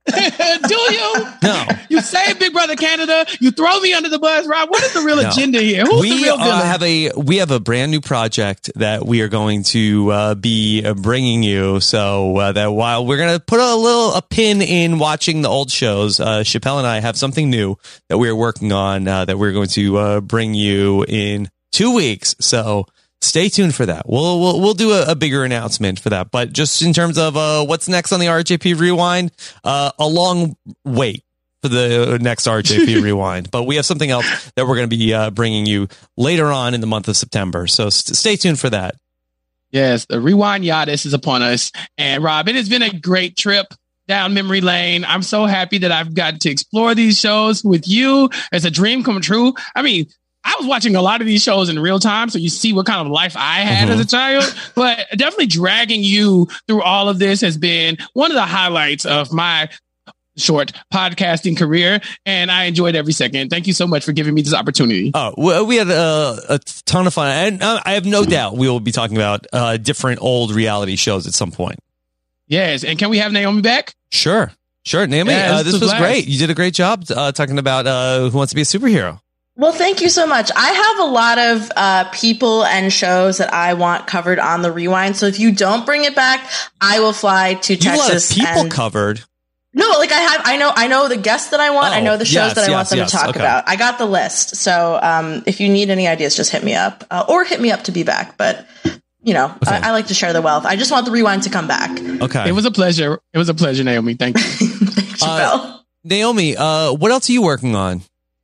Do you? No. You say Big Brother Canada. You throw me under the bus, Rob. What is the real no. agenda here? Who's we the real villain? Uh, have a we have a brand new project that we are going to uh, be uh, bringing you. So uh, that while we're going to put a little a pin in watching the old shows, uh, Chappelle and I have something new that we are working on uh, that we're going to uh, bring you in two weeks. So. Stay tuned for that. We'll we'll we'll do a, a bigger announcement for that. But just in terms of uh, what's next on the R H A P Rewind, uh, a long wait for the next R H A P Rewind. But we have something else that we're going to be uh, bringing you later on in the month of September. So st- stay tuned for that. Yes, the Rewind Yadis is upon us. And Rob, it has been a great trip down memory lane. I'm so happy that I've gotten to explore these shows with you. It's a dream come true. I mean, I was watching a lot of these shows in real time, so you see what kind of life I had mm-hmm. as a child. But definitely dragging you through all of this has been one of the highlights of my short podcasting career, and I enjoyed every second. Thank you so much for giving me this opportunity. Oh, well, we had a, a ton of fun, and I have no doubt we will be talking about uh, different old reality shows at some point. Yes, and can we have Naomi back? Sure, sure, Naomi. Yeah, uh, this was was great. You did a great job uh, talking about uh, Who Wants to Be a Superhero. Well, thank you so much. I have a lot of uh, people and shows that I want covered on the Rewind. So if you don't bring it back, I will fly to you have Texas. A lot of people and- covered. No, like I have, I know, I know the guests that I want. Oh, I know the shows yes, that I yes, want them yes, to talk okay. about. I got the list. So um, if you need any ideas, just hit me up uh, or hit me up to be back. But you know, okay. I, I like to share the wealth. I just want the Rewind to come back. Okay, it was a pleasure. It was a pleasure, Naomi. Thank you. Thanks, uh, Naomi, uh, what else are you working on?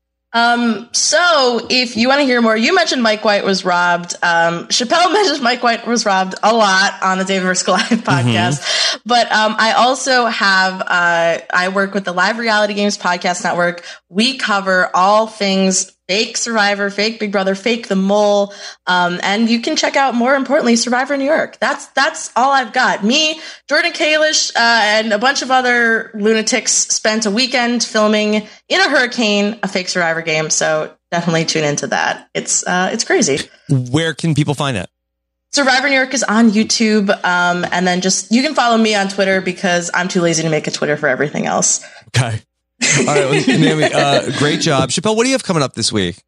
Um, so if you want to hear more, you mentioned Mike White was robbed. Um, Chappelle mentioned Mike White was robbed a lot on the David versus Goliath podcast. Mm-hmm. But, um, I also have, uh, I work with the Live Reality Games Podcast Network. We cover all things fake Survivor, fake Big Brother, fake The Mole. Um, and you can check out, more importantly, Survivor New York. That's, that's all I've got. Me, Jordan Kalish, uh, and a bunch of other lunatics spent a weekend filming in a hurricane, a fake Survivor game. So definitely tune into that. It's, uh, it's crazy. Where can people find it? Survivor New York is on YouTube. Um, and then just, you can follow me on Twitter because I'm too lazy to make a Twitter for everything else. Okay. All right, well, Naomi, uh, great job. Chappelle, what do you have coming up this week?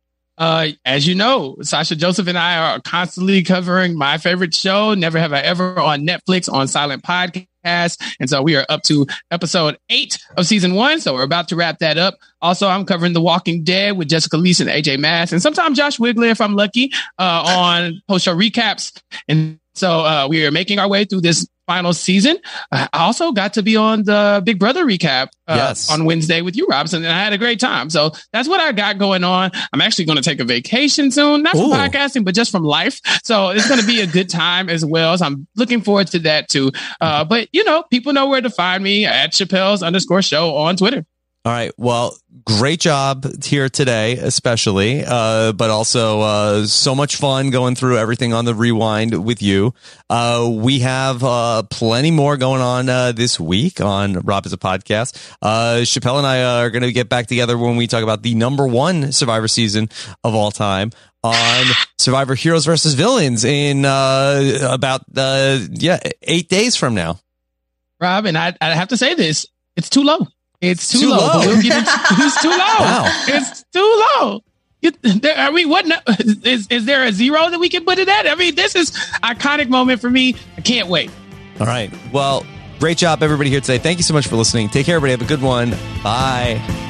Uh, as you know, Sasha Joseph and I are constantly covering my favorite show, Never Have I Ever, on Netflix on Silent Podcast. And so we are up to episode eight of season one. So we're about to wrap that up. Also, I'm covering The Walking Dead with Jessica Leese and A J Mass, and sometimes Josh Wiggler, if I'm lucky, uh, on post-show recaps. And so uh, we are making our way through this final season. I also got to be on the Big Brother recap uh, yes. on Wednesday with you, Robson, and I had a great time. So that's what I got going on. I'm actually going to take a vacation soon, not from podcasting, but just from life. So it's going to be a good time as well. So I'm looking forward to that too. Uh, but you know, people know where to find me at Chappelle's underscore show on Twitter. All right. Well, great job here today, especially, uh, but also uh, so much fun going through everything on the Rewind with you. Uh, we have uh, plenty more going on uh, this week on Rob is a Podcast. Uh, Chappelle and I are going to get back together when we talk about the number one Survivor season of all time on Survivor Heroes versus Villains in uh, about uh, yeah eight days from now. Rob, and I, I have to say this, it's too low. It's too, too low. low. We'll get it, it's too low. Wow. It's too low. You, there, I mean, what is, is there a zero that we can put it at? I mean, this is an iconic moment for me. I can't wait. All right. Well, great job, everybody here today. Thank you so much for listening. Take care, everybody. Have a good one. Bye.